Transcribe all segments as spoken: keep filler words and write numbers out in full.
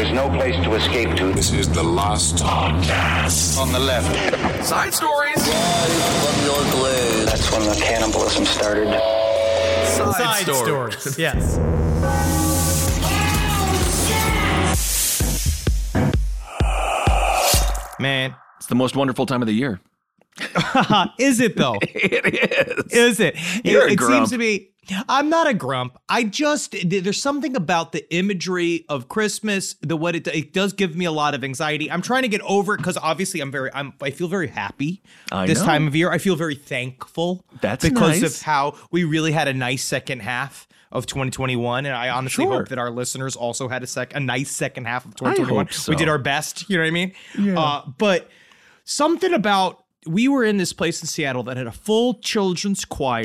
is no place to escape to. This is the last podcast. On the left. Side stories. From your glade. That's when the cannibalism started. Side, Side stories. stories. Yes. Man. It's the most wonderful time of the year. Is it though? It is. Is it? You're it a it grump. seems to be. I'm not a grump. I just there's something about the imagery of Christmas, the what it it does give me a lot of anxiety. I'm trying to get over it because obviously I'm very I'm I feel very happy I this know. time of year. I feel very thankful. That's because nice. of how we really had a nice second half of twenty twenty-one, and I honestly Sure. hope that our listeners also had a sec a nice second half of twenty twenty-one. hope so. We did our best. You know what I mean? Yeah. Uh, but something about we were in this place in Seattle that had a full children's choir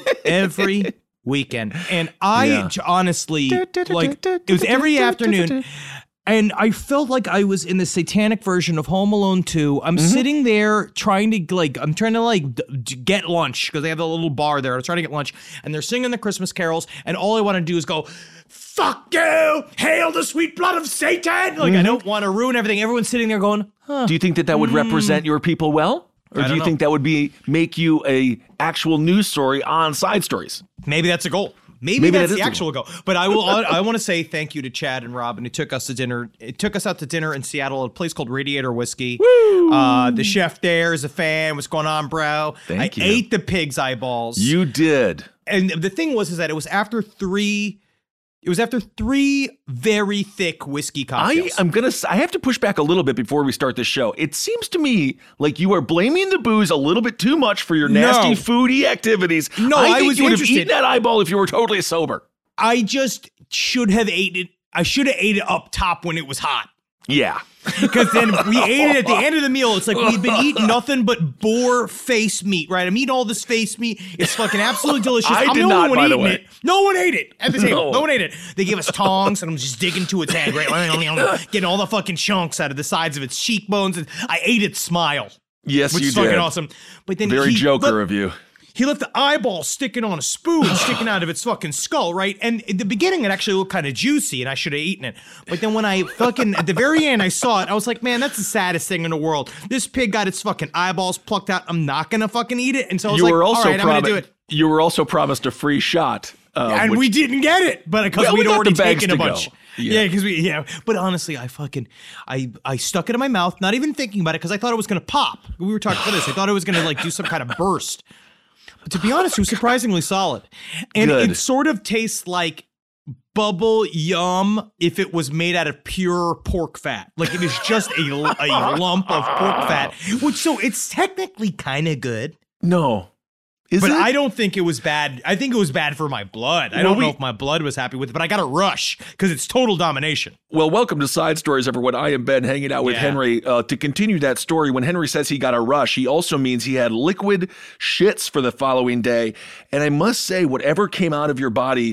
every weekend. And I Yeah. j- honestly, like, it was every afternoon. And I felt like I was in the satanic version of Home Alone two. I'm sitting there trying to, like, I'm trying to, like, d- d- get lunch because they have a little bar there. I'm trying to get lunch. And they're singing the Christmas carols. And all I want to do is go, fuck you! Hail the sweet blood of Satan! Like, I don't want to ruin everything. Everyone's sitting there going, huh. Do you think that that would represent your people well? Or I do don't you know. think that would be make you a actual news story on Side Stories? Maybe that's a goal. Maybe, Maybe that's that the is a actual goal. But I will. I want to say thank you to Chad and Robin who took us to dinner. It took us out to dinner in Seattle at a place called Radiator Whiskey. Woo! Uh, the chef there is a fan. What's going on, bro? Thank I you. ate the pig's eyeballs. You did. And the thing was, is that it was after three. It was after three very thick whiskey I cocktails. am gonna. s- I have to push back a little bit before we start this show. It seems to me like you are blaming the booze a little bit too much for your nasty No. foodie activities. No, I, I think was you would have interested. eaten that eyeball if you were totally sober. I just should have ate it. I should have ate it up top when it was hot. Yeah. Because then we ate it at the end of the meal. It's like we've been eating nothing but boar face meat, right? I'm eating all this face meat. It's fucking absolutely delicious. I I'm did the only not, one by the eating way. it. No one ate it at the table. No. No. one ate it. They gave us tongs, and I'm just digging to its head, right? Getting all the fucking chunks out of the sides of its cheekbones. And I ate its smile, Yes, which you is fucking did. awesome. But then Very he Joker let- of you. He left the eyeball sticking on a spoon, sticking out of its fucking skull, right? And at the beginning, it actually looked kind of juicy, and I should have eaten it. But then when I fucking, at the very end, I saw it, I was like, man, that's the saddest thing in the world. This pig got its fucking eyeballs plucked out. I'm not gonna fucking eat it. And so I was You like, were also all right, I'm gonna do promi- it. You were also promised a free shot. Uh, And which- we didn't get it, but because Well, we we'd got already the bags taken a to go. bunch. Yeah. Yeah, because we, yeah. But honestly, I fucking, I, I stuck it in my mouth, not even thinking about it, because I thought it was gonna pop. We were talking about this. I thought it was gonna like do some kind of burst. But to be honest, it was surprisingly solid, and Good. it sort of tastes like bubble yum if it was made out of pure pork fat. Like it is just a, a lump of pork fat, which so it's technically kind of good. no. Is But it? I don't think it was bad. I think it was bad for my blood. I Well, don't know we- if my blood was happy with it, but I got a rush because it's total domination. Well, welcome to Side Stories, everyone. I am Ben, hanging out with Yeah. Henry. Uh, to continue that story, when Henry says he got a rush, he also means he had liquid shits for the following day. And I must say, whatever came out of your body,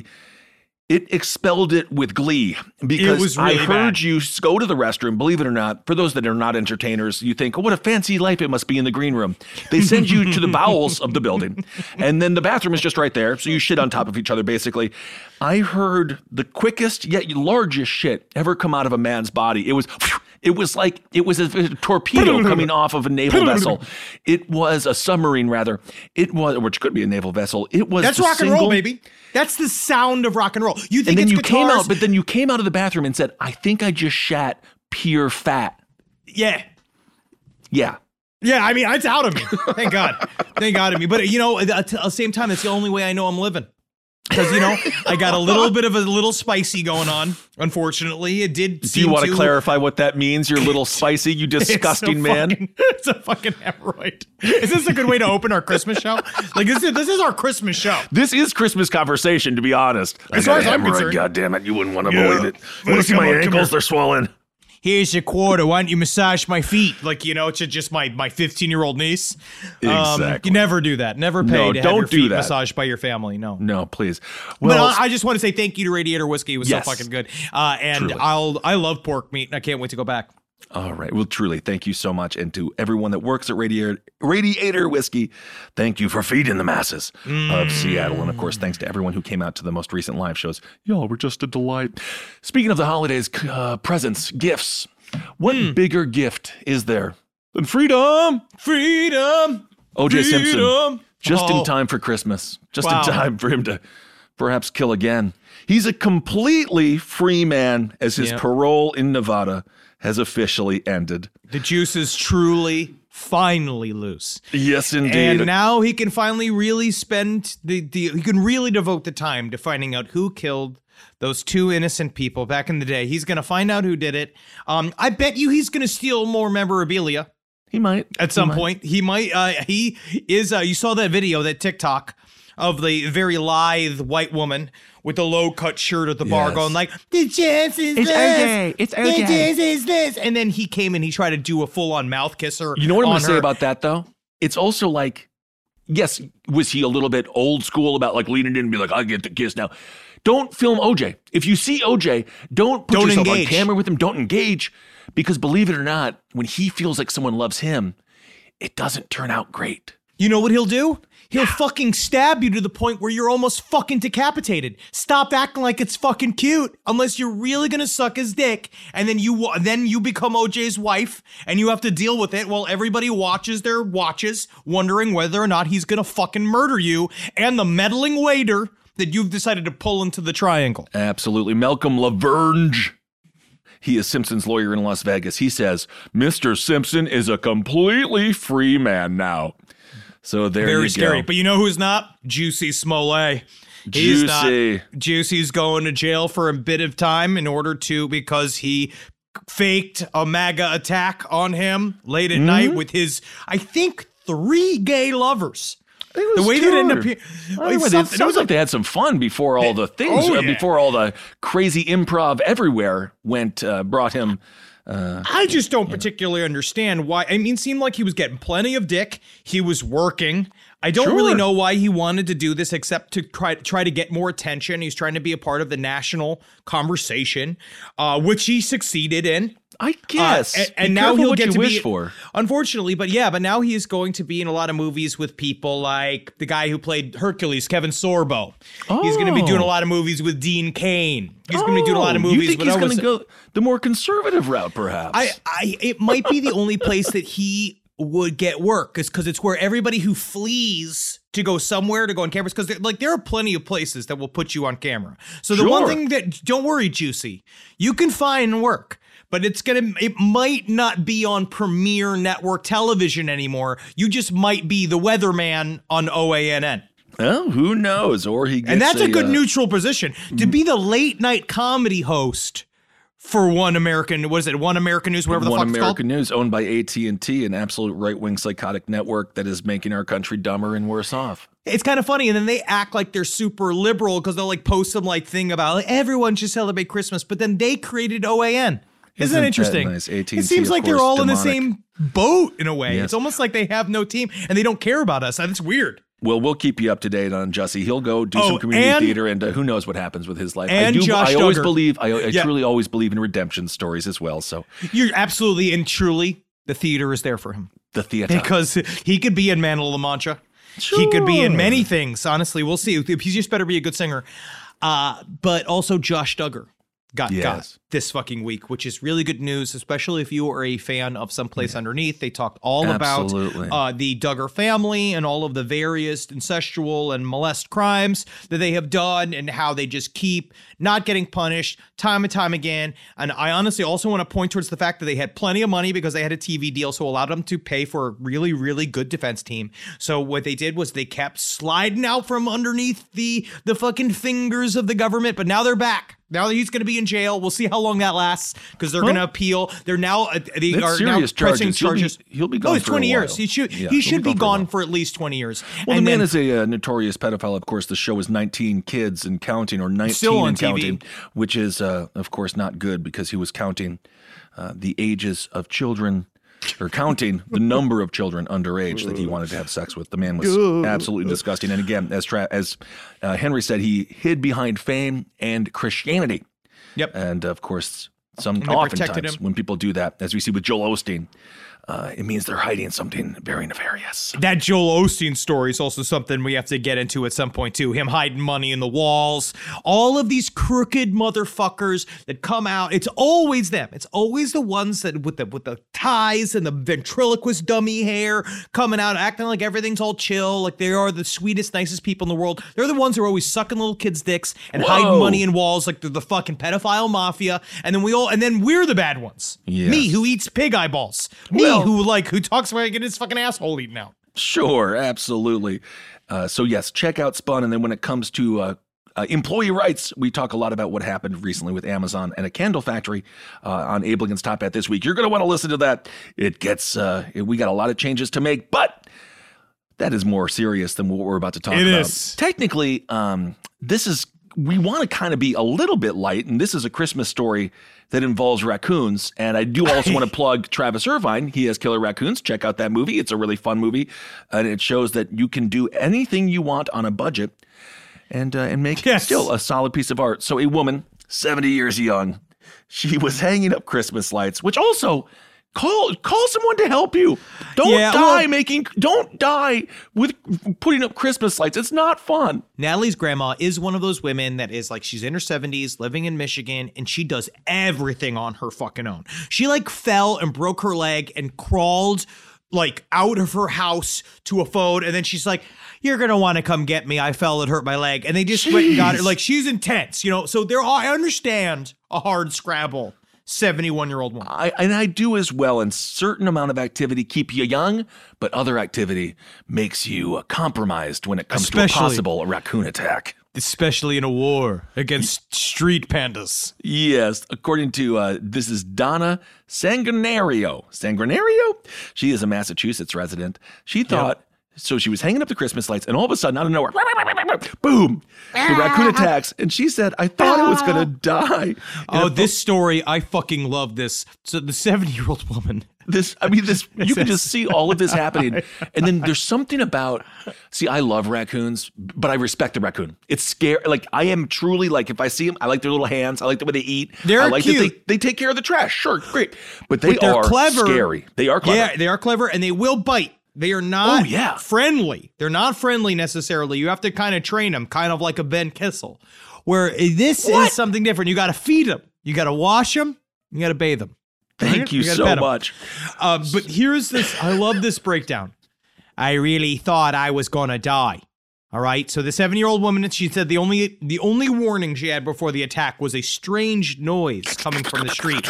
it expelled it with glee. Because It was really I heard bad. you go to the restroom, believe it or not. For those that are not entertainers, you think, oh, what a fancy life it must be in the green room. They send you to the bowels of the building, and then the bathroom is just right there. So you shit on top of each other, basically. I heard the quickest yet largest shit ever come out of a man's body. It was, it was like, it was a, a torpedo coming off of a naval vessel. It was a submarine, rather. It was, which could be a naval vessel. It was. That's the rock and roll, single- baby. That's the sound of rock and roll. You think And then it's you guitars? came out, but then you came out of the bathroom and said, I think I just shat pure fat. yeah. Yeah. Yeah, I mean, it's out of me. Thank God. Thank God of me. But, you know, at the same time, it's the only way I know I'm living. Because, you know, I got a little bit of a little spicy going on, unfortunately. It did Do seem you want to to clarify what that means? You're a little spicy, you disgusting it's a man. Fucking, it's a fucking hemorrhoid. Is this a good way to open our Christmas show? Like, this is, this is our Christmas show. This is Christmas conversation, to be honest. As far as I'm concerned. God damn it, you wouldn't want to Yeah. believe it. Want to see Come my on, come ankles? here. They're swollen. Here's your quarter. Why don't you massage my feet? Like, you know, to just my my fifteen-year-old niece. Um, Exactly. you never do that. Never pay No, to have don't your do feet that. massaged by your family. No. No, please. But Well, I, I just want to say thank you to Radiator Whiskey. It was Yes. so fucking good. Uh, and Truly. I'll I love pork meat, and I can't wait to go back. All right. Well, truly, thank you so much. And to everyone that works at Radiator, Radiator Whiskey, thank you for feeding the masses mm. of Seattle. And of course, thanks to everyone who came out to the most recent live shows. Y'all were just a delight. Speaking of the holidays, uh, presents, gifts, what mm. bigger gift is there than freedom? Freedom. O J freedom. Simpson, just oh. in time for Christmas, just wow. in time for him to perhaps kill again. He's a completely free man as his yep. parole in Nevada has officially ended. The juice is truly, finally loose. Yes, indeed. And now he can finally really spend the, the he can really devote the time to finding out who killed those two innocent people back in the day. He's going to find out who did it. Um, I bet you he's going to steal more memorabilia. He might. At some he might. point. He might. Uh, he is, uh, you saw that video, that TikTok of the very lithe white woman with the low-cut shirt at the bar yes. going like, the chance is it's this. O J. It's O J. The chance is this. And then he came and he tried to do a full-on mouth kisser. You know what I'm going to her. say about that, though? It's also like, yes, was he a little bit old school about like leaning in and be like, I get the kiss now. Don't film O J. If you see O J, don't put don't yourself engage. on camera with him. Don't engage. Because believe it or not, when he feels like someone loves him, it doesn't turn out great. You know what he'll do? He'll fucking stab you to the point where you're almost fucking decapitated. Stop acting like it's fucking cute, unless you're really gonna suck his dick, and then you then you become O J's wife, and you have to deal with it while everybody watches their watches, wondering whether or not he's gonna fucking murder you and the meddling waiter that you've decided to pull into the triangle. Absolutely. Malcolm LaVerge. He is Simpson's lawyer in Las Vegas. He says, Mister Simpson is a completely free man now. So there Very you scary. go. But you know who's not? Juicy Smollett. He's Juicy. not. Juicy's going to jail for a bit of time in order to, because he faked a MAGA attack on him late at mm-hmm. night with his, I think, three gay lovers. The way that ended up here, anyway, it sounds like they had some fun before all the things, oh, yeah. uh, before all the crazy improv everywhere went, uh, brought him. Uh, I just don't particularly know. understand why. I mean, it seemed like he was getting plenty of dick. He was working. I don't sure. really know why he wanted to do this except to try, try to get more attention. He's trying to be a part of the national conversation, uh, which he succeeded in. I guess. Uh, and and now he'll what get you to wish be, for. Unfortunately, but yeah, but now he is going to be in a lot of movies with people like the guy who played Hercules, Kevin Sorbo. Oh. He's going to be doing a lot of movies with Dean Cain. He's oh. going to be doing a lot of movies. You think with he's going to was, go the more conservative route, perhaps? I, I, it might be the only place that he would get work, is because it's where everybody who flees to go somewhere to go on cameras, because like there are plenty of places that will put you on camera. So the sure. one thing that, don't worry, Juicy, you can find work. But it's gonna, it might not be on premiere network television anymore. You just might be the weatherman on O A N N. Well, who knows? Or he gets and that's a, a good uh, neutral position to be the late night comedy host for One American. What is it? One American News, whatever the One fuck it's American called? News, owned by A T and T, an absolute right wing psychotic network that is making our country dumber and worse off. It's kind of funny, and then they act like they're super liberal because they'll like post some like thing about like, everyone should celebrate Christmas, but then they created O A N. Isn't, Isn't that interesting? That nice? A T and T, it seems like they're course, all demonic. in the same boat in a way. Yes. It's almost like they have no team and they don't care about us. That's weird. Well, we'll keep you up to date on Jussie. He'll go do oh, some community and, theater, and uh, who knows what happens with his life. And I do. Josh I always Duggar. believe. I, I yeah. truly always believe in redemption stories as well. So you're absolutely and truly the theater is there for him. The theater, because he could be in Man of La Mancha. Sure. He could be in many things. Honestly, we'll see. He just better be a good singer. Uh, but also Josh Duggar got yes. got this fucking week, which is really good news, especially if you are a fan of Someplace yeah. Underneath. They talked all Absolutely. about uh, the Duggar family and all of the various incestual and molest crimes that they have done and how they just keep not getting punished time and time again. And I honestly also want to point towards the fact that they had plenty of money because they had a T V deal, so allowed them to pay for a really, really good defense team. So what they did was they kept sliding out from underneath the the fucking fingers of the government, but now they're back. Now he's going to be in jail. We'll see how long that lasts because they're huh? going to appeal. They're now uh, they That's are serious now pressing charges. charges. He'll be, he'll be gone oh, it's for twenty a years. while. He should yeah, he should be be gone, gone for, for at least twenty years. Well, and the man then, is a uh, notorious pedophile. Of course, the show is nineteen kids and counting, or nineteen still on and T V. counting, which is, uh, of course, not good because he was counting uh, the ages of children. Or counting the number of children underage that he wanted to have sex with. The man was absolutely disgusting. And again, as tra- as uh, Henry said, he hid behind fame and Christianity. Yep. And of course, Some they protected oftentimes him. when people do that, as we see with Joel Osteen, uh, it means they're hiding something very nefarious. That Joel Osteen story is also something we have to get into at some point too. Him hiding money in the walls. All of these crooked motherfuckers that come out. It's always them. It's always the ones that with the with the ties and the ventriloquist dummy hair coming out, acting like everything's all chill, like they are the sweetest, nicest people in the world. They're the ones who are always sucking little kids' dicks and Whoa. hiding money in walls like they're the fucking pedophile mafia. And then we all and then we're the bad ones. Yes. Me who eats pig eyeballs. Me Well- who like who talks about getting his fucking asshole eaten out. Sure, absolutely. Uh, so yes, check out Spun. And then when it comes to uh, uh, employee rights, we talk a lot about what happened recently with Amazon and a candle factory uh, on Abe Lincoln's Top Hat this week. You're going to want to listen to that. It gets, uh, we got a lot of changes to make, but that is more serious than what we're about to talk It about. is. Technically, um, this is, we want to kind of be a little bit light, and this is a Christmas story that involves raccoons. And I do also want to plug Travis Irvine. He has Killer Raccoons. Check out that movie. It's a really fun movie. And it shows that you can do anything you want on a budget and uh, and make Yes. still a solid piece of art. So a woman, seventy years young, she was hanging up Christmas lights, which also call call someone to help you. Don't Yeah, die well- making, don't die with putting up Christmas lights. It's not fun. Natalie's grandma is one of those women that is like, she's in her seventies, living in Michigan, and she does everything on her fucking own. She like fell and broke her leg and crawled like out of her house to a phone. And then she's like, you're going to want to come get me. I fell, it hurt my leg. And they just went and got her. Like, she's intense, you know? So there, are, I understand a hard scrabble. seventy-one-year-old woman. I, and I do as well. And certain amount of activity keep you young, but other activity makes you uh, compromised when it comes Especially- to a possible raccoon attack. Especially in a war against street pandas. Yes, according to uh, this is Donna Sanguinario. Sanguinario? She is a Massachusetts resident. She thought. So she was hanging up the Christmas lights, and all of a sudden, out of nowhere, boom, the raccoon attacks. And she said, I thought I was going to die. And Oh, if- this story, I fucking love this. So the seventy-year-old woman. This, I mean, this, you can just see all of this happening. And then there's something about, see, I love raccoons, but I respect the raccoon. It's scary. Like, I am truly like, if I see them, I like their little hands. I like the way they eat. They're I like cute. that they, they take care of the trash. Sure, great. But they But they're are clever. scary. They are clever. Yeah, they are clever, and they will bite. They are not Oh, yeah. friendly. They're not friendly necessarily. You have to kind of train them, kind of like a Ben Kissel. Where this What? is something different. You got to feed them. You got to wash them. You got to bathe them. Thank you, You gotta so pet 'em. much. Uh, but here's this. I love this breakdown. I really thought I was gonna die. All right. So the seven-year-old woman, she said the only the only warning she had before the attack was a strange noise coming from the street.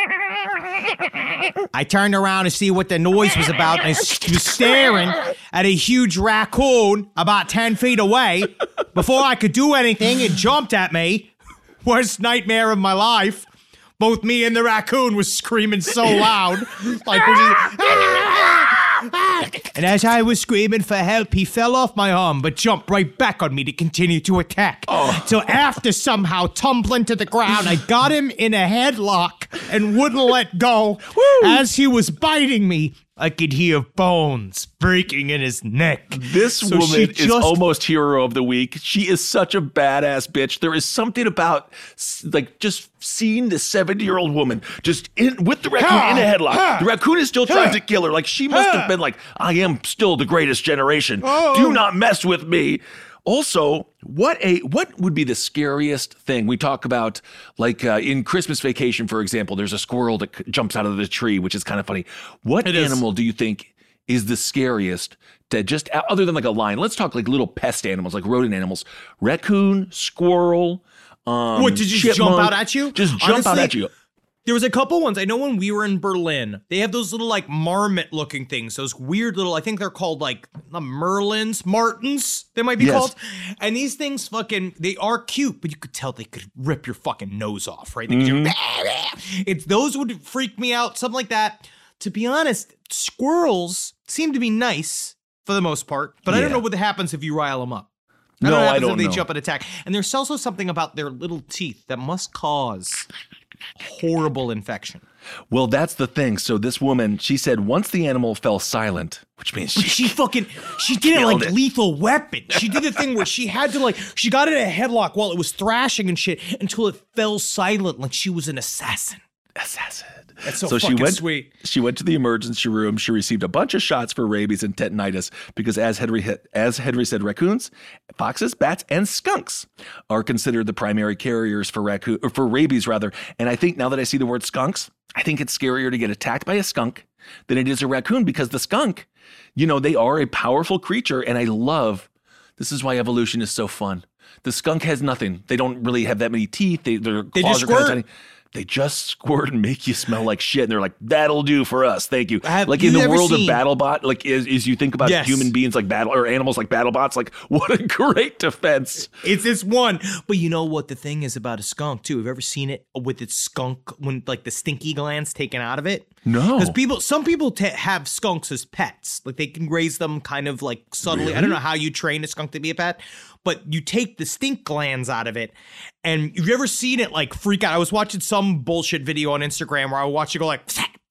I turned around to see what the noise was about, and I s- was staring at a huge raccoon about ten feet away. Before I could do anything, it jumped at me. Worst nightmare of my life. Both me and the raccoon was screaming so loud. Like, we're just- and as I was screaming for help, he fell off my arm, but jumped right back on me to continue to attack. So after somehow tumbling to the ground, I got him in a headlock and wouldn't let go. As he was biting me, I could hear bones breaking in his neck. This So she woman is just- almost hero of the week. She is such a badass bitch. There is something about s- like just seeing this seventy-year-old woman just in with the raccoon in a headlock. The raccoon is still trying to kill her. Like she must have been like, I am still the greatest generation. Do not mess with me. Also, what a what would be the scariest thing? We talk about like uh, in Christmas Vacation, for example, there's a squirrel that c- jumps out of the tree, which is kind of funny. What It is. animal do you think is the scariest to just other than like a lion? Let's talk like little pest animals, like rodent animals. Raccoon, squirrel. Um, What, did you just jump chipmunk. out at you? Just jump out Honestly, at you. There was a couple ones. I know when we were in Berlin, they have those little like marmot looking things, those weird little, I think they're called like not Merlins, Martins, they might be Yes. called. And these things fucking, they are cute, but you could tell they could rip your fucking nose off, right? They could Mm-hmm. it's those would freak me out, something like that. To be honest, squirrels seem to be nice for the most part, but I don't Yeah. know what happens if you rile them up. No, know what I happens don't if they know. jump and attack. And there's also something about their little teeth that must cause horrible infection. Well, that's the thing. So this woman, she said once the animal fell silent, which means But she she fucking, she did it Killed like it. Lethal Weapon. She did the thing where she had to like, she got it in a headlock while it was thrashing and shit until it fell silent like she was an assassin. Acid. That's so, So she fucking went. sweet. She went to the emergency room. She received a bunch of shots for rabies and tetanitis because, as Henry as Henry said, raccoons, foxes, bats, and skunks are considered the primary carriers for raccoon or for rabies, rather. And I think now that I see the word skunks, I think it's scarier to get attacked by a skunk than it is a raccoon because the skunk, you know, they are a powerful creature, and I love. This is why evolution is so fun. The skunk has nothing. They don't really have that many teeth. They, their They claws just are kind of squirt. tiny. They just squirt and make you smell like shit. And they're like, that'll do for us. Thank you. Have like in you the ever world seen- of BattleBot, like is, is you think about Yes. human beings like battle or animals like BattleBots, like what a great defense. It's this one. But you know what the thing is about a skunk, too? Have you ever seen it with its skunk when like the stinky glands taken out of it? No. Because people, some people t- have skunks as pets. Like they can raise them kind of like subtly. I don't know how you train a skunk to be a pet, but you take the stink glands out of it. And have you ever seen it like freak out? I was watching some bullshit video on Instagram where I watched it go like,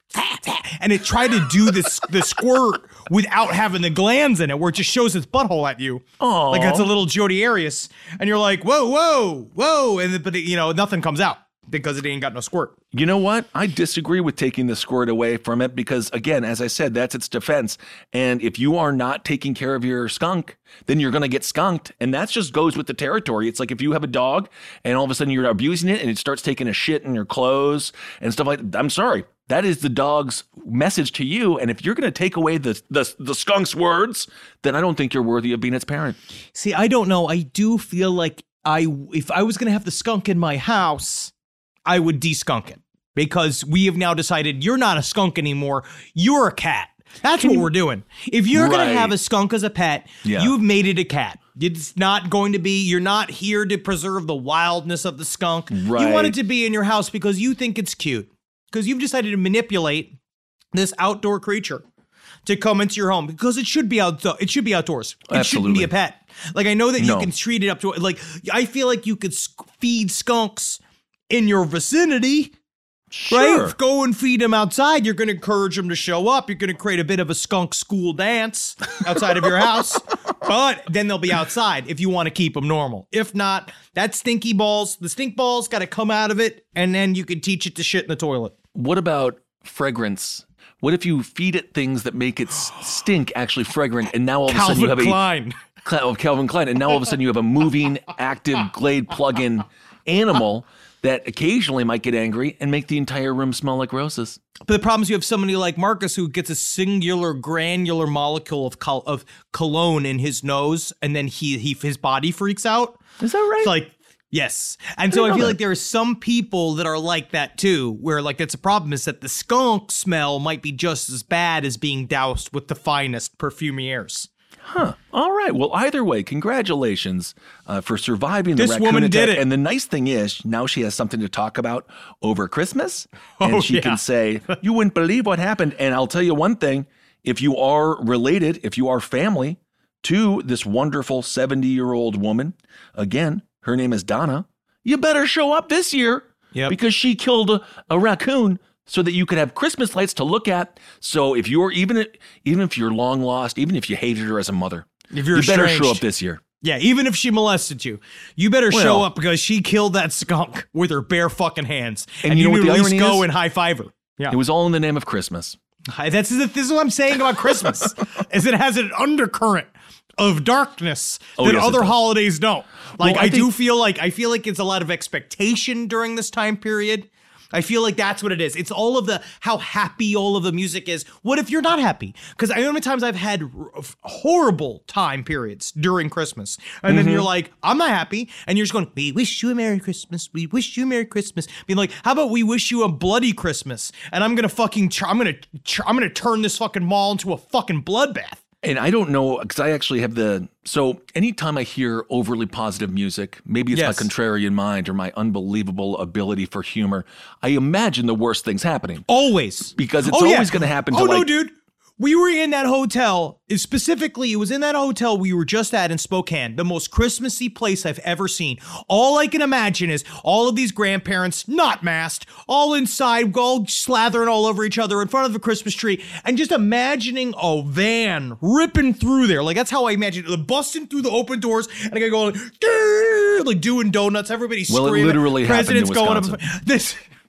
and it tried to do this the squirt without having the glands in it, where it just shows its butthole at you. Aw. Like that's a little Jodi Arias, and you're like, whoa, whoa, whoa, and but you know nothing comes out because it ain't got no squirt. You know what? I disagree with taking the squirt away from it because, again, as I said, that's its defense. And if you are not taking care of your skunk, then you're going to get skunked. And that just goes with the territory. It's like if you have a dog and all of a sudden you're abusing it and it starts taking a shit in your clothes and stuff like that. I'm sorry. That is the dog's message to you. And if you're going to take away the, the, the skunk's words, then I don't think you're worthy of being its parent. See, I don't know. I do feel like I, if I was going to have the skunk in my house, I would de-skunk it because we have now decided you're not a skunk anymore. You're a cat. That's what we're doing. If you're going Right. to have a skunk as a pet, Yeah. you've made it a cat. It's not going to be, you're not here to preserve the wildness of the skunk. You want Right. it to be in your house because you think it's cute. Because you've decided to manipulate this outdoor creature to come into your home because it should be out. It should be outdoors. It shouldn't Absolutely. be a pet. Like I know that No. you can treat it up to like I feel like you could sk- feed skunks in your vicinity. Sure. Right? Go and feed them outside. You're going to encourage them to show up. You're going to create a bit of a skunk school dance outside of your house. But then they'll be outside if you want to keep them normal. If not, that stinky balls, the stink balls got to come out of it, and then you can teach it to shit in the toilet. What about fragrance? What if you feed it things that make it s- stink actually fragrant, and now all of a sudden you have Calvin a Klein. Cl- oh, Calvin Klein, and now all of a sudden you have a moving, active Glade plug-in animal that occasionally might get angry and make the entire room smell like roses. But the problem is you have somebody like Marcus who gets a singular granular molecule of col- of cologne in his nose, and then he he his body freaks out. Is that right? It's like, yes. And so I know feel that. like there are some people that are like that too, where like that's a problem is that the skunk smell might be just as bad as being doused with the finest perfumiers. Huh. All right. Well, either way, congratulations uh, for surviving the This raccoon woman attack. did it. And the nice thing is, now she has something to talk about over Christmas. Oh, And she yeah. can say, you wouldn't believe what happened. And I'll tell you one thing. If you are related, if you are family to this wonderful seventy-year-old woman, again, her name is Donna, you better show up this year Yep. because she killed a, a raccoon so that you could have Christmas lights to look at. So if you're even even if you're long lost, even if you hated her as a mother, If you're you better estranged. show up this year. Yeah, even if she molested you, you better Well- show up because she killed that skunk with her bare fucking hands. And And, you you, know what need to the at least irony go is? and high five her. Yeah. It was all in the name of Christmas. Hi, That's this is what I'm saying about Christmas, is it has an undercurrent of darkness Oh, that yes, it other does. holidays don't. Like Well, I I, do think- feel like I feel like it's a lot of expectation during this time period. I feel like that's what it is. It's all of the how happy all of the music is. What if you're not happy? Because I know how many times I've had r- horrible time periods during Christmas, and Mm-hmm. then you're like, I'm not happy, and you're just going, we wish you a Merry Christmas. We wish you a Merry Christmas. Being like, how about we wish you a bloody Christmas? And I'm gonna fucking, tr- I'm gonna, tr- I'm gonna turn this fucking mall into a fucking bloodbath. And I don't know, because I actually have the, so anytime I hear overly positive music, maybe it's Yes. my contrarian mind or my unbelievable ability for humor, I imagine the worst things happening. Always. Because it's Oh, yeah. always going to happen to Oh, no, like, dude. We were in that hotel, specifically, it was in that hotel we were just at in Spokane, the most Christmassy place I've ever seen. All I can imagine is all of these grandparents, not masked, all inside, all slathering all over each other in front of the Christmas tree, and just imagining a van ripping through there. Like, that's how I imagine it. Busting through the open doors, and I go like, "Grrr," like doing donuts, everybody's Well, it screaming. literally happened in President's going up. Wisconsin. This.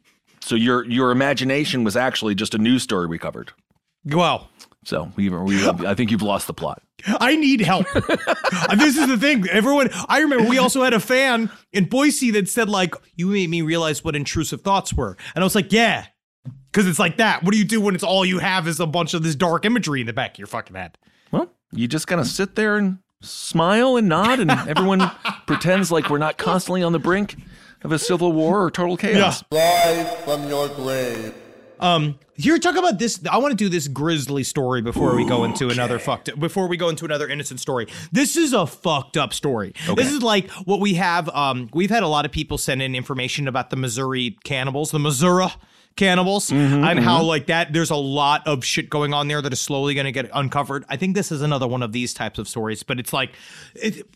So your your imagination was actually just a news story we covered. Well, so we, we I think you've lost the plot. I need help. This is the thing. Everyone, I remember we also had a fan in Boise that said, like, you made me realize what intrusive thoughts were. And I was like, yeah, because it's like that. What do you do when it's all you have is a bunch of this dark imagery in the back of your fucking head? Well, you just kind of sit there and smile and nod, and everyone pretends like we're not constantly on the brink of a civil war or total chaos. Yeah. Rise from your grave. Um, you're talking about this. I want to do this grisly story before Ooh, we go into okay. another fucked. Before we go into another innocent story. This is a fucked up story. Okay. This is like what we have. Um, we've had a lot of people send in information about the Missouri cannibals, the Missouri cannibals, mm-hmm, and mm-hmm. how like that. There's a lot of shit going on there that is slowly going to get uncovered. I think this is another one of these types of stories. But it's like, it,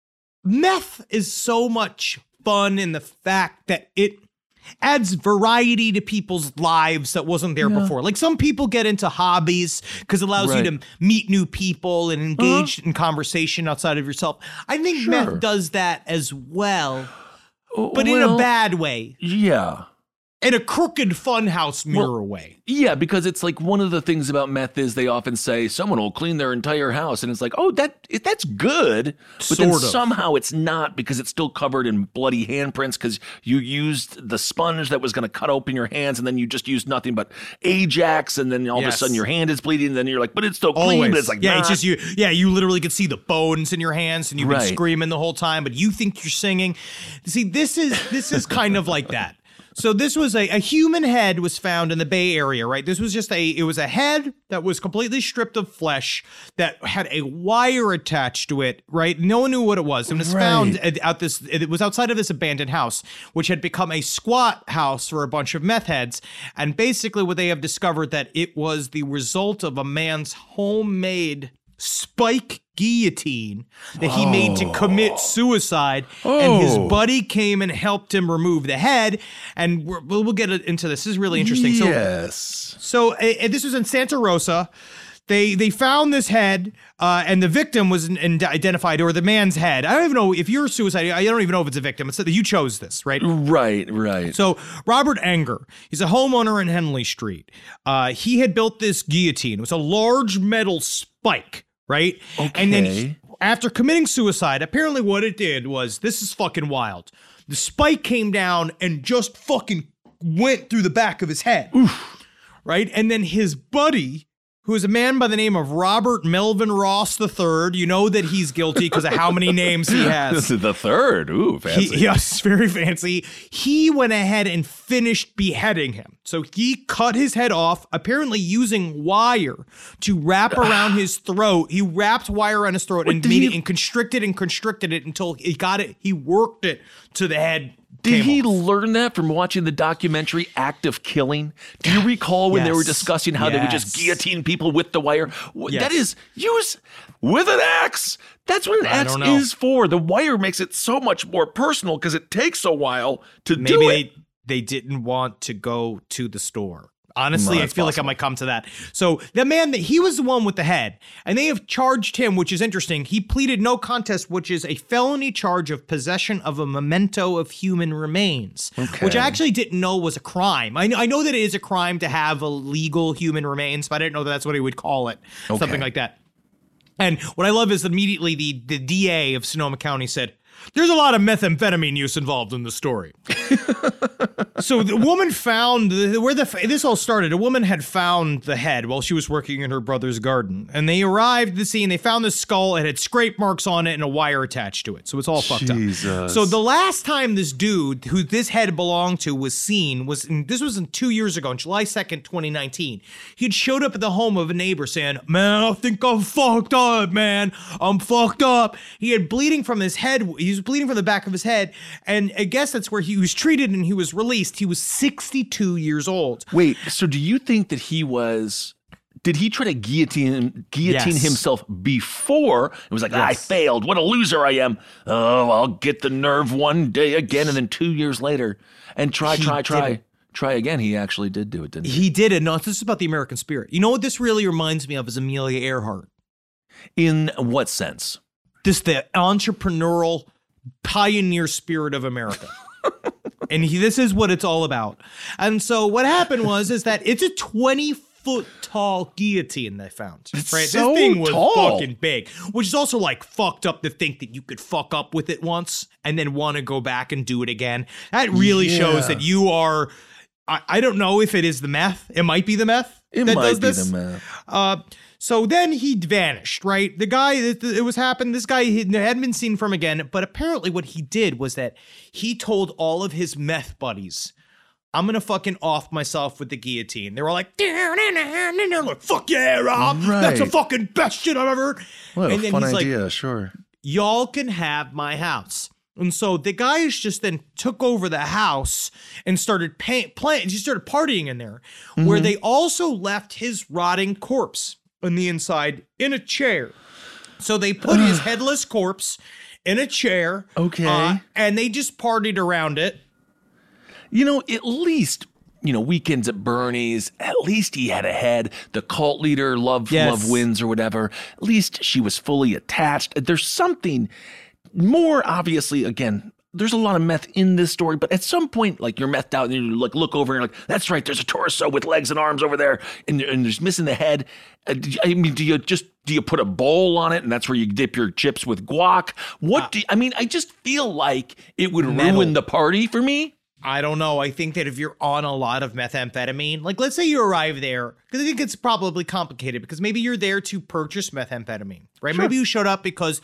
meth is so much fun in the fact that it adds variety to people's lives that wasn't there yeah. before. Like some people get into hobbies because it allows right. you to meet new people and engage uh-huh. in conversation outside of yourself. I think sure. meth does that as well, but well, in a bad way. Yeah. In a crooked funhouse mirror well, way. Yeah, because it's like one of the things about meth is they often say someone will clean their entire house. And it's like, oh, that that's good. But sort then of. somehow it's not because it's still covered in bloody handprints because you used the sponge that was going to cut open your hands and then you just used nothing but Ajax. And then all yes. of a sudden your hand is bleeding. And then you're like, but it's still clean. Always. But it's like, yeah, nah. it's just you. Yeah, you literally could see the bones in your hands and you've right. been screaming the whole time, but you think you're singing. See, this is this is kind of like that. So this was a, a human head was found in the Bay Area, right? This was just a, it was a head that was completely stripped of flesh that had a wire attached to it, right? No one knew what it was. It was right. found out this, it was outside of this abandoned house, which had become a squat house for a bunch of meth heads. And basically what they have discovered that it was the result of a man's homemade spike guillotine that he oh. made to commit suicide, oh. and his buddy came and helped him remove the head. And we're, we'll, we'll get into this. This is really interesting. Yes. So, so uh, this was in Santa Rosa. They they found this head, uh, and the victim was in, in identified, or the man's head. I don't even know if you're suicide. I don't even know if it's a victim. It's that you chose this, right? Right, right. So Robert Anger, he's a homeowner in Henley Street. Uh, he had built this guillotine. It was a large metal spike. Right? Okay. And then he, after committing suicide, apparently what it did was, this is fucking wild. The spike came down and just fucking went through the back of his head. Oof. Right? And then his buddy, who is a man by the name of Robert Melvin Ross the third. You know that he's guilty because of how many names he has. This is the third. Ooh, fancy. He, yes, very fancy. He went ahead and finished beheading him. So he cut his head off, apparently using wire to wrap around his throat. He wrapped wire around his throat what, and made he... it and constricted and constricted it until he got it. He worked it to the head. Did he learn that from watching the documentary Act of Killing? Do you recall when yes. they were discussing how yes. they would just guillotine people with the wire? Yes. That is, use with an axe. That's what an I axe is for. The wire makes it so much more personal because it takes a while to Maybe do it. Maybe they, they didn't want to go to the store. Honestly, no, I feel possible. like I might come to that. So the man that he was the one with the head, and they have charged him, which is interesting. He pleaded no contest, which is a felony charge of possession of a memento of human remains, okay. which I actually didn't know was a crime. I know, I know that it is a crime to have illegal human remains, but I didn't know that that's what he would call it, okay. something like that. And what I love is immediately the, the D A of Sonoma County said, there's a lot of methamphetamine use involved in the story. So the woman found where the this all started. A woman had found the head while she was working in her brother's garden, and they arrived at the scene. They found the skull. It had scrape marks on it and a wire attached to it. So it's all fucked Jesus. up. So the last time this dude who this head belonged to was seen was in, this was in two years ago, on July second, twenty nineteen. He had showed up at the home of a neighbor saying, "Man, I think I'm fucked up, man. I'm fucked up." He had bleeding from his head. He was bleeding from the back of his head, and I guess that's where he was treated and he was released. He was sixty-two years old. Wait, so do you think that he was, did he try to guillotine guillotine yes. himself before? It was like, yes. ah, I failed. What a loser I am. Oh, I'll get the nerve one day again. And then two years later, and try, he try, try, try again. He actually did do it, didn't he? He did it. No, this is about the American spirit. You know what this really reminds me of is Amelia Earhart. In what sense? This, the entrepreneurial pioneer spirit of America. And he, this is what it's all about. And so what happened was is that it's a twenty foot tall guillotine they found. It's right? so this thing was tall. fucking big, which is also like fucked up to think that you could fuck up with it once and then want to go back and do it again. That really Yeah. shows that you are. I, I don't know if it is the meth. It might be the meth. It that might does be this. the meth. Uh, so then he vanished, right? The guy, it, it was happened. This guy he hadn't been seen from again. But apparently what he did was that he told all of his meth buddies, I'm going to fucking off myself with the guillotine. They were like, like fuck yeah, Rob. That's the Right. fucking best shit I've ever heard. What and a then fun he's idea, like, sure. y'all can have my house. And so the guys just then took over the house and started pay- playing, just started partying in there, Mm-hmm. where they also left his rotting corpse on the inside in a chair. So they put his headless corpse in a chair. Okay. uh, and they just partied around it. You know, at least, you know, Weekends at Bernie's, at least he had a head. The cult leader, love, Yes. love wins or whatever. At least she was fully attached. There's something more, obviously, again, there's a lot of meth in this story, but at some point, like you're methed out and you like look over and you're like, that's right, there's a torso with legs and arms over there and, and there's missing the head. Uh, do you- I mean, do you just, do you put a bowl on it and that's where you dip your chips with guac? What do you, I mean, I just feel like it would Metal. ruin the party for me. I don't know. I think that if you're on a lot of methamphetamine, like let's say you arrive there, because I think it's probably complicated because maybe you're there to purchase methamphetamine, right? Maybe you showed up because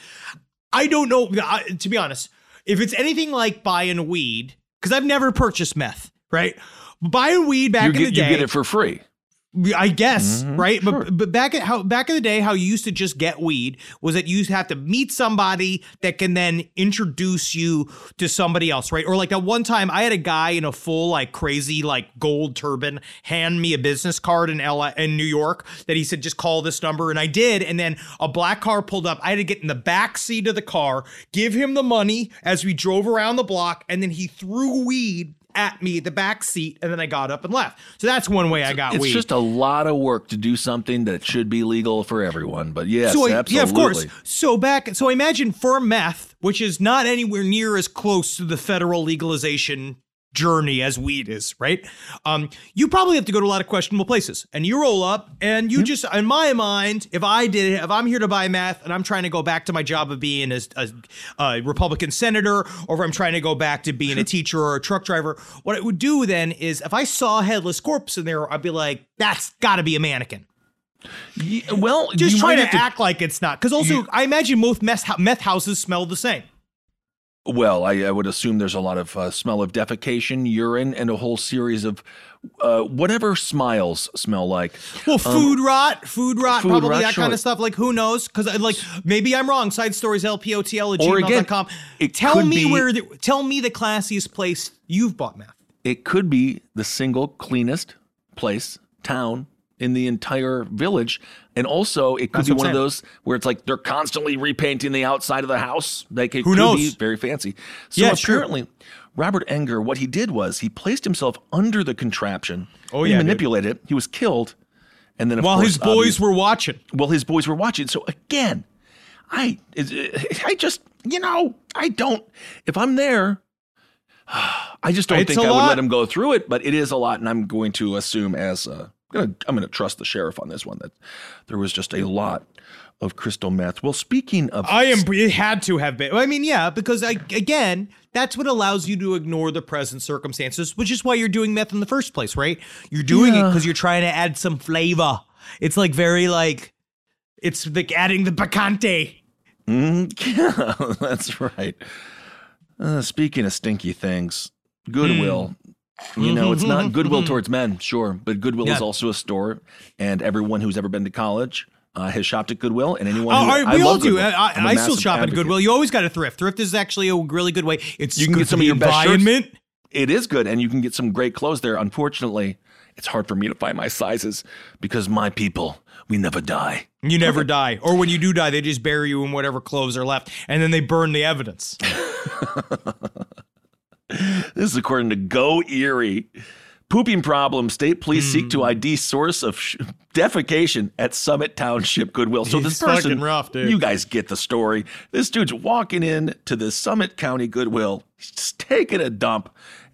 I don't know. I, to be honest, if it's anything like buying weed, because I've never purchased meth, right? Buying weed back You in get, the day, you get it for free. I guess, Mm-hmm. right? But but back at how back in the day, how you used to just get weed was that you used to have to meet somebody that can then introduce you to somebody else, right? Or like that one time, I had a guy in a full like crazy like gold turban hand me a business card in L A in New York that he said just call this number, and I did. And then a black car pulled up. I had to get in the back seat of the car, give him the money as we drove around the block, and then he threw weed at me at the back seat, and then I got up and left. So that's one way I got It's weed. just a lot of work to do something that should be legal for everyone. But yes, So I- absolutely. yeah, of course. So back, so imagine for meth, which is not anywhere near as close to the federal legalization journey as weed is, right? Um, you probably have to go to a lot of questionable places, and you roll up, and you just, in my mind, if I did it, if I'm here to buy meth, and I'm trying to go back to my job of being a, a, a Republican senator, or if I'm trying to go back to being a teacher or a truck driver, what I would do then is, if I saw a headless corpse in there, I'd be like, that's got to be a mannequin. Yeah, well, Just you trying might to, have act like it's not. Because also, You- I imagine most meth, meth houses smell the same. Well, I, I would assume there's a lot of uh, smell of defecation, urine, and a whole series of uh, whatever smiles smell like. Well, food rot, food rot, food probably rot, that kind sure. of stuff. Like, who knows? Because, like, maybe I'm wrong. Side stories, L P O T L at Or gmail again, dot com. it Tell could me be- where, the, tell me the classiest place you've bought meth. It could be the single cleanest place, town in the entire village. And also, it could That's be what one I'm of saying. those where it's like they're constantly repainting the outside of the house. Like it Who could knows? be very fancy. So Yeah, sure. apparently, Robert Enger, what he did was he placed himself under the contraption. Oh, he yeah, dude. manipulated it. He was killed. And then, of While course, his boys obvious- were watching. well, his boys were watching. So again, I, I just, you know, I don't, if I'm there, I just don't It's think a I would lot. let him go through it, but it is a lot. And I'm going to assume as, uh, I'm gonna, I'm going to trust the sheriff on this one, that there was just a lot of crystal meth. Well, speaking of, I am. It had to have been. I mean, yeah, because I, again, that's what allows you to ignore the present circumstances, which is why you're doing meth in the first place, right? You're doing it Yeah. because you're trying to add some flavor. It's like very like, it's like adding the picante. yeah, that's right. Uh, speaking of stinky things, Goodwill. You know, it's not Goodwill towards men, sure, but Goodwill Yeah. is also a store, and everyone who's ever been to college uh, has shopped at Goodwill, and anyone Oh, who I- I we all love do. Goodwill. I, I'm a I still massive shop at advocate. Goodwill. You always got to thrift. Thrift is actually a really good way. It's You can good get for some of the your best shirts. environment. It is good, and you can get some great clothes there. Unfortunately, it's hard for me to find my sizes because my people, we never die. You never die. Or when you do die, they just bury you in whatever clothes are left, and then they burn the evidence. This is according to Go Erie. Pooping problem. State police seek Hmm. to I D source of sh- defecation at Summit Township Goodwill. So this It's person, fucking rough, dude. you guys get the story. This dude's walking in to the Summit County Goodwill. He's just taking a dump.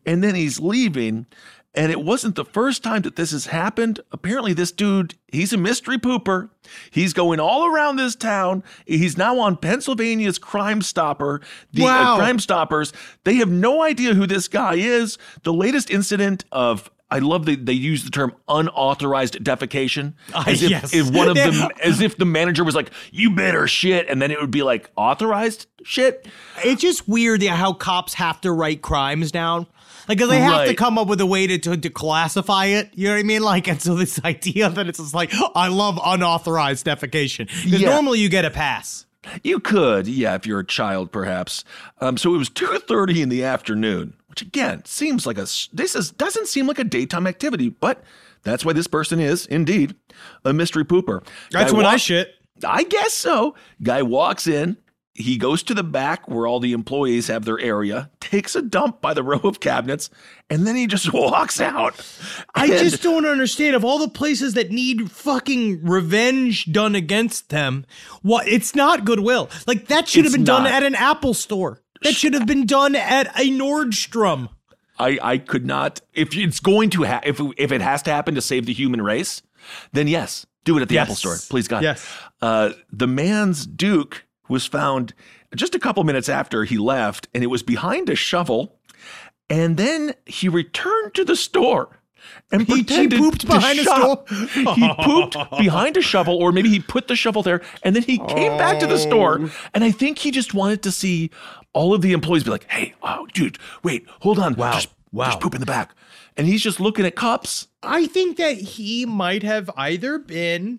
and then he's leaving. And it wasn't the first time that this has happened. Apparently, this dude, he's a mystery pooper. He's going all around this town. He's now on Pennsylvania's Crime Stopper. The Wow. uh, Crime Stoppers, they have no idea who this guy is. The latest incident of, I love that they use the term unauthorized defecation. As if, yes. if one of them, as if the manager was like, you better shit. And then it would be like authorized shit. It's just weird how cops have to write crimes down. Like, 'cause they have to Right. come up with a way to, to to classify it. You know what I mean? Like, and so this idea that it's just like, I love unauthorized defecation. Because Yeah. normally you get a pass. You could, yeah, if you're a child, perhaps. Um, so it was two thirty in the afternoon, which again seems like a this is doesn't seem like a daytime activity, but that's why this person is indeed a mystery pooper. That's Guy when I walk- shit. I guess so. Guy walks in. He goes to the back where all the employees have their area, takes a dump by the row of cabinets, and then he just walks out. I And- just don't understand. Of all the places that need fucking revenge done against them, what it's not Goodwill. Like, that should have It's been done not. at an Apple store. That should have been done at a Nordstrom. I, I could not. If it's going to ha- if if it has to happen to save the human race, then yes, do it at the Yes. Apple store, please God. Yes. Uh, the man's Duke was found just a couple minutes after he left, and it was behind a shovel. And then he returned to the store and He- he pretended pooped to behind a shop. store? He pooped behind a shovel, or maybe he put the shovel there, and then he came back to the store. And I think he just wanted to see all of the employees be like, "Hey, oh, dude, wait, hold on, Wow, There's, wow. there's poop in the back." And he's just looking at cups. I think that he might have either been,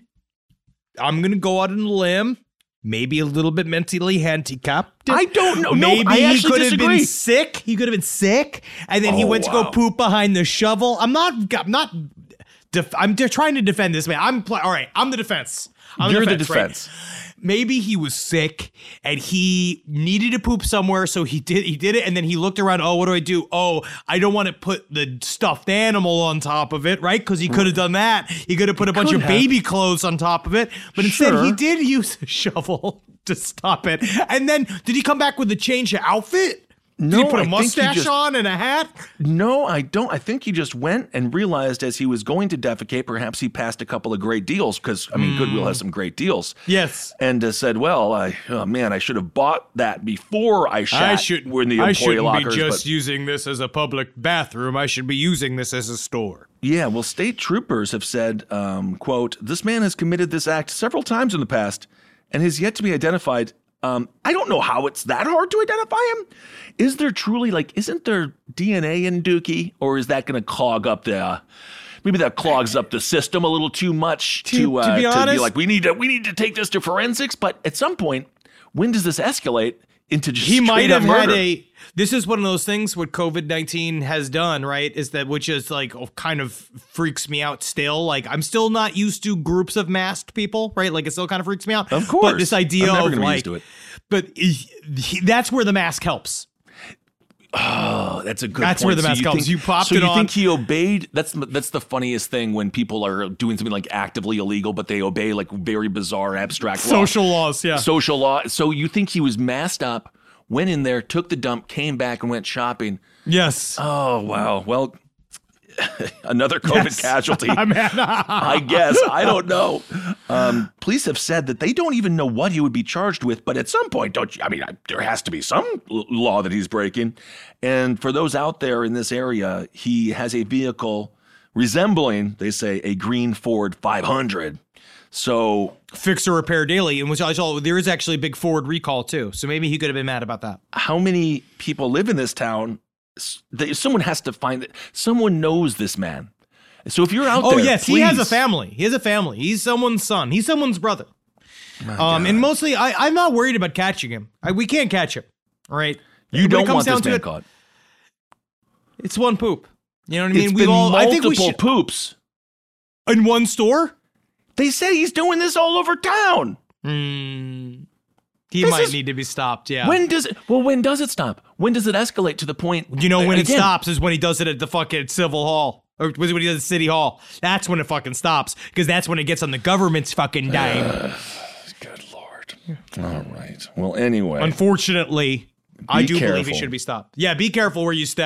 I'm going to go out on a limb, maybe a little bit mentally handicapped. I don't know. No, Maybe I he actually could have disagree. been sick. He could have been sick, and then he Oh, went to wow. go poop behind the shovel. I'm not. I'm not. Def- I'm de- trying to defend this man. I'm pl- all right. I'm the defense. I'm You're the right? defense. Maybe he was sick and he needed to poop somewhere, so he did. He did it, and then he looked around. Oh, what do I do? Oh, I don't want to put the stuffed animal on top of it, right? Because he could have done that. He could have put a bunch could of have. baby clothes on top of it, but instead Sure. he did use a shovel to stop it. And then did he come back with a change of outfit? No, did he put I a think he mustache just- on and a hat? No, I don't. I think he just went and realized as he was going to defecate, perhaps he passed a couple of great deals because, I mean, Goodwill has some great deals. Yes. And uh, said, well, I, oh man, I should have bought that before I shot I shouldn't. in the I employee shouldn't lockers. be just but- using this as a public bathroom. I should be using this as a store. Yeah, well, state troopers have said, um, quote, this man has committed this act several times in the past and has yet to be identified. Um, I don't know how it's that hard to identify him. Is there truly, like, isn't there D N A in Dookie? Or is that going to clog up the, uh, maybe that clogs up the system a little too much to, To- uh, to be honest- like, we need to, we need to take this to forensics. But at some point, when does this escalate into just He might straight up have had murder? a. This is one of those things what COVID nineteen has done, right? Is that which is like oh, kind of freaks me out still. Like I'm still not used to groups of masked people, right? Like it still kind of freaks me out. Of course. But this idea I'm never of gonna be like, used to it. but he, he- that's where the mask helps. Oh, that's a good That's point. where the So mask you comes. think- You popped so it you on. think he obeyed? That's that's the funniest thing when people are doing something like actively illegal, but they obey like very bizarre abstract law. Social laws, yeah. social law. So you think he was masked up, went in there, took the dump, came back, and went shopping? Yes. Oh wow. Well, another COVID Yes. casualty. I mean, I guess. I don't know. Um, police have said that they don't even know what he would be charged with, but at some point, don't you? I mean, I, there has to be some l- law that he's breaking. And for those out there in this area, he has a vehicle resembling, they say, a green Ford five hundred. So fix or repair daily, and which I saw there is actually a big Ford recall too. So maybe he could have been mad about that. how many people live in this town? S- that someone has to find it. Someone knows this man. So if you're out Oh there, yes, he has a please- family. He has a family. He's someone's son. He's someone's brother. Um, and mostly, I, I'm not worried about catching him. I, we can't catch him. All right. You When it don't comes want down this to man it, caught. It's one poop. You know what I mean? It's We've been all. I think multiple we should poops. in one store. They say he's doing this all over town. Hmm. He This might is- need to be stopped. Yeah. When does it? Well, when does it stop? When does it escalate to the point? you know when it Again, stops is when he does it at the fucking civil hall. Or was it when he does it at City Hall? That's when it fucking stops. Because that's when it gets on the government's fucking dime. Good Lord. All right. Well, anyway. Unfortunately, I Be do believe he careful. should be stopped. Yeah, be careful where you step.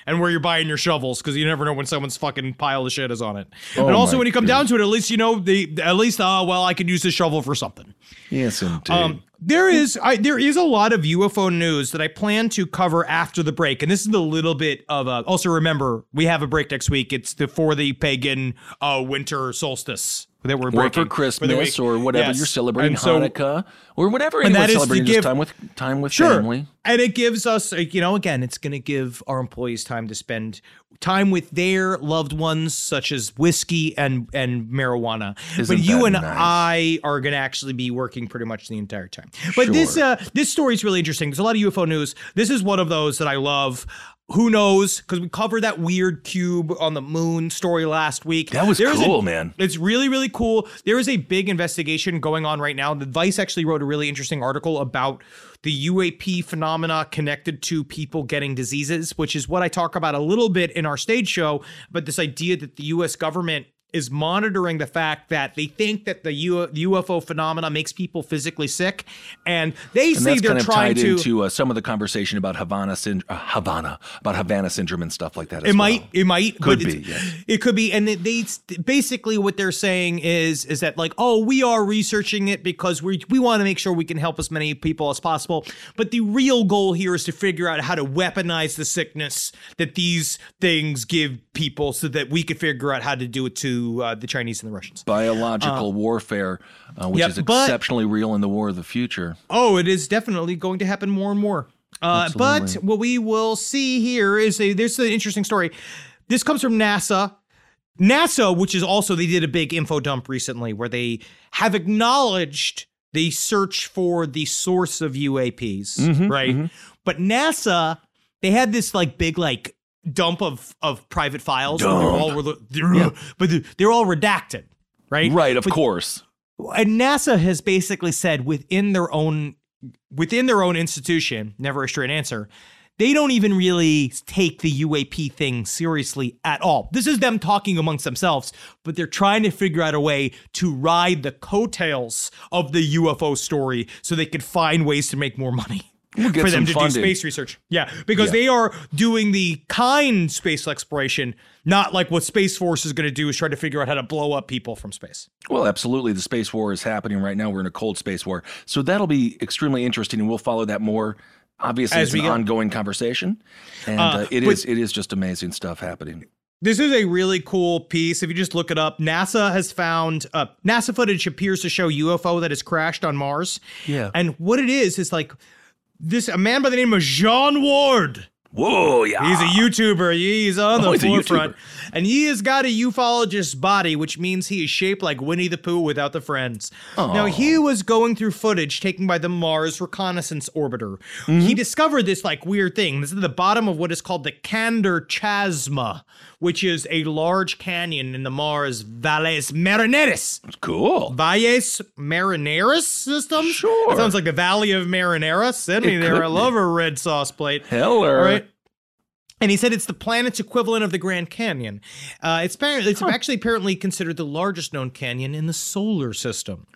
and where you're buying your shovels, because you never know when someone's fucking pile of shit is on it. Oh and also my when you come goodness. down to it, at least you know the at least uh well I could use this shovel for something. Yes, indeed. Um, there is I, there is a lot of U F O news that I plan to cover after the break, and this is a little bit of a. Also, remember we have a break next week. It's the for the pagan uh, winter solstice that we're or breaking for the Christmas week. or whatever Yes. you're celebrating, And so- Hanukkah or whatever And that anyone's is to celebrating give- this time with time with Sure. family. And it gives us, like, you know, again, it's going to give our employees time to spend time with their loved ones, such as whiskey and and marijuana. Isn't but you that and nice? I are going to actually be working pretty much the entire time. But this Sure. uh, this story is really interesting. There's a lot of U F O news. This is one of those that I love. Who knows? Because we covered that weird cube on the moon story last week. That was There's a- cool, man. It's really, really cool. There is a big investigation going on right now. The Vice actually wrote a really interesting article about the U A P phenomena connected to people getting diseases, which is what I talk about a little bit in our stage show. But this idea that the U S government is monitoring the fact that they think that the U- U F O phenomena makes people physically sick, and they And say that's they're kind of trying tied to. into uh, some of the conversation about Havana, syn- uh, Havana, about Havana syndrome and stuff like that. As It well. might, it might, Could but be, it's- yes. It could be, and they, they basically what they're saying is is that like, oh, we are researching it because we we want to make sure we can help as many people as possible. But the real goal here is to figure out how to weaponize the sickness that these things give people, so that we could figure out how to do it to uh, the Chinese and the Russians. Biological warfare, uh, which yep, is but- exceptionally real in the war of the future. Oh, it is definitely going to happen more and more. Uh, but Absolutely. what we will see here is a there's an interesting story. This comes from NASA. NASA, which is also, they did a big info dump recently where they have acknowledged the search for the source of U A Ps, right? But NASA, they had this like big like dump of of private files. They're all, re- they're, but they're, they're all redacted, right? Right, of But- course. And NASA has basically said within their own within their own institution, never a straight answer, they don't even really take the U A P thing seriously at all. This is them talking amongst themselves, but they're trying to figure out a way to ride the coattails of the U F O story so they could find ways to make more money. We'll get for them some to funding. do space research. Yeah, because Yeah. they are doing the kind space exploration, not like what Space Force is going to do is try to figure out how to blow up people from space. Well, absolutely. The space war is happening right now. We're in a cold space war. So that'll be extremely interesting, and we'll follow that more. Obviously, As it's we an go. ongoing conversation, and Uh, uh, it but- is it is just amazing stuff happening. This is a really cool piece. If you just look it up, NASA has found uh, NASA footage appears to show U F O that has crashed on Mars. Yeah. And what it is is like this a man by the name of John Ward. Whoa, yeah. He's a YouTuber. He's on the Oh, he's a forefront. YouTuber. And he has got a ufologist's body, which means he is shaped like Winnie the Pooh without the friends. Now, he was going through footage taken by the Mars Reconnaissance Orbiter. Mm-hmm. He discovered this like weird thing. This is the bottom of what is called the Candor Chasma, which is a large canyon in the Mars Valles Marineris. Cool. Valles Marineris system? Sure. That sounds like the Valley of Marinara. Send me It there. could I be. love a red sauce plate. Heller. All right. And he said it's the planet's equivalent of the Grand Canyon. Uh, it's apparently it's actually apparently considered the largest known canyon in the solar system.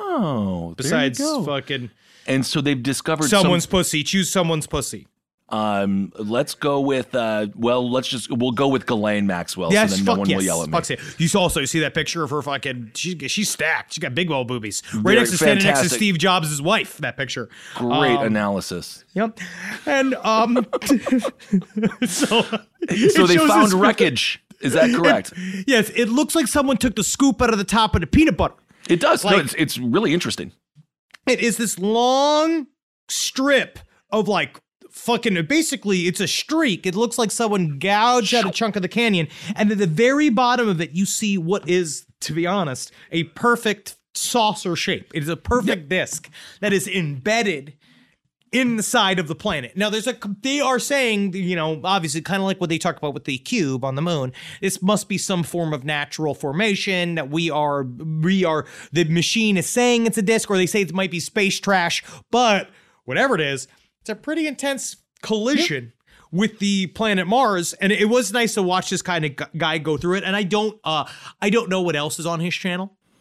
Wow. Besides there you go. fucking And so they've discovered someone's some, pussy. Choose someone's pussy. um let's go with uh well let's just we'll go with Ghislaine Maxwell Yes, so then no fuck one yes. will yell at me. Fuck yes. You saw- also see that picture of her fucking she, she's stacked. She's got big old boobies. Right Very next to standing next to fantastic. Steve Jobs' wife, that picture. Great Um, analysis. Yep. And um so So they found wreckage. Is that correct? Yes, it looks like someone took the scoop out of the top of the peanut butter. It does. no, Like- it's it's really interesting. It is this long strip of like fucking basically it's a streak. It looks like someone gouged out a chunk of the canyon. And at the very bottom of it, you see what is, to be honest, a perfect saucer shape. It is a perfect disc that is embedded in the side of the planet. Now, there's a, they are saying, you know, obviously kind of like what they talked about with the cube on the moon. This must be some form of natural formation that we are, we are, the machine is saying it's a disk, or they say it might be space trash, but whatever it is, it's a pretty intense collision with the planet Mars. And it was nice to watch this kind of gu- guy go through it. And I don't, uh, I don't know what else is on his channel.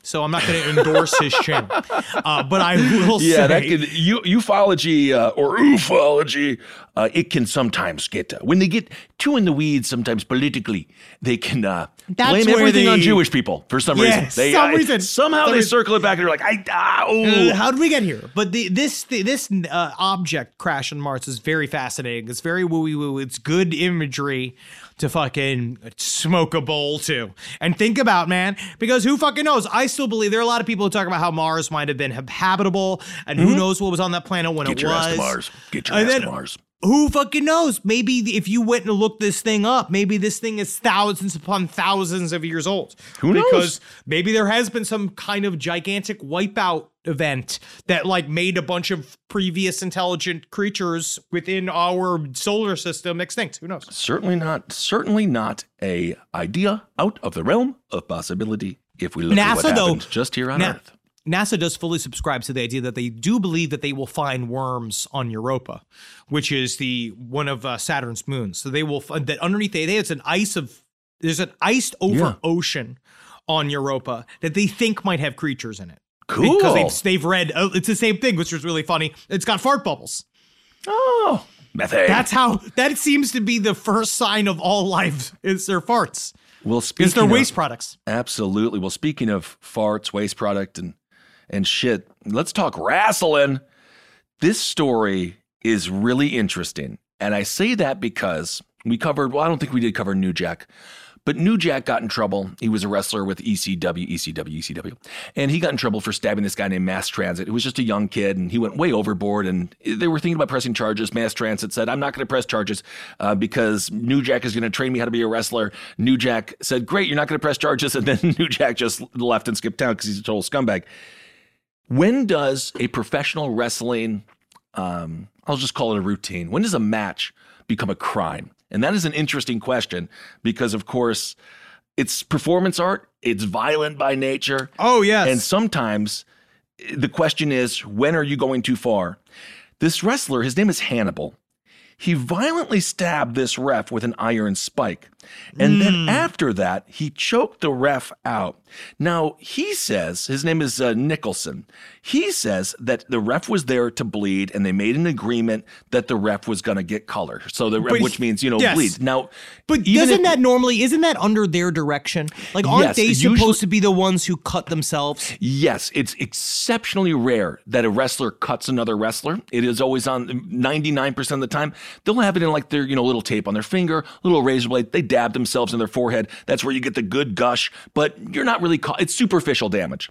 so I'm not going to endorse his chin. Uh, but I will Yeah, say, that can u- ufology uh, or ufology. Uh, it can sometimes get uh, when they get too in the weeds. Sometimes politically, they can uh, That's blame where everything they- on Jewish people for some Yeah, reason. They, some uh, reason. somehow Some they reason. circle it back and they're like, I ah, Uh, ooh. how did we get here? But the, this the, this uh, object crash on Mars is very fascinating. It's very wooey woo. It's good imagery to fucking smoke a bowl to and think about, man. Because who fucking knows? I still believe there are a lot of people who talk about how Mars might have been habitable, and who knows what was on that planet when Get it your was. ass to Mars. Get your And ass then- to Mars. Who fucking knows? Maybe if you went and looked this thing up, maybe this thing is thousands upon thousands of years old. Who knows? Because maybe there has been some kind of gigantic wipeout event that like made a bunch of previous intelligent creatures within our solar system extinct. Who knows? Certainly not. Certainly not a idea out of the realm of possibility. If we look at NASA, what though- happened just here on Na- Earth. NASA does fully subscribe to the idea that they do believe that they will find worms on Europa, which is the one of uh, Saturn's moons. So they will find that underneath they, they it's an ice of there's an iced over Yeah. ocean on Europa that they think might have creatures in it. Cool. Because they've, they've read uh, it's the same thing, which was really funny. It's got fart bubbles. Oh, methane. That's how that seems to be the first sign of all life is their farts. well, Is speaking their of- waste products. Absolutely. Well, speaking of farts, waste product, and and shit, let's talk wrestling. This story is really interesting, and I say that because we covered. Well, I don't think we did cover New Jack, but New Jack got in trouble. He was a wrestler with E C W, E C W, E C W, and he got in trouble for stabbing this guy named Mass Transit. It was just a young kid, and he went way overboard. And they were thinking about pressing charges. Mass Transit said, "I'm not going to press charges uh, because New Jack is going to train me how to be a wrestler." New Jack said, "Great, you're not going to press charges," and then New Jack just left and skipped town because he's a total scumbag. When does a professional wrestling, um, I'll just call it a routine, when does a match become a crime? And that is an interesting question because, of course, it's performance art. It's violent by nature. Oh, yes. And sometimes the question is, when are you going too far? This wrestler, his name is Hannibal. He violently stabbed this ref with an iron spike. And Mm. then after that, he choked the ref out. Now, he says, his name is uh, Nicholson. He says that the ref was there to bleed and they made an agreement that the ref was going to get color. So the ref, But which he- means, you know, yes. bleed. Now, But even doesn't if- that normally, isn't that under their direction? Like, aren't Yes, they usually- supposed to be the ones who cut themselves? Yes, it's exceptionally rare that a wrestler cuts another wrestler. It is always on ninety-nine percent of the time. They'll have it in like their, you know, little tape on their finger, little razor blade. They dab themselves in their forehead. That's where you get the good gush, but you're not really caught. It's superficial damage.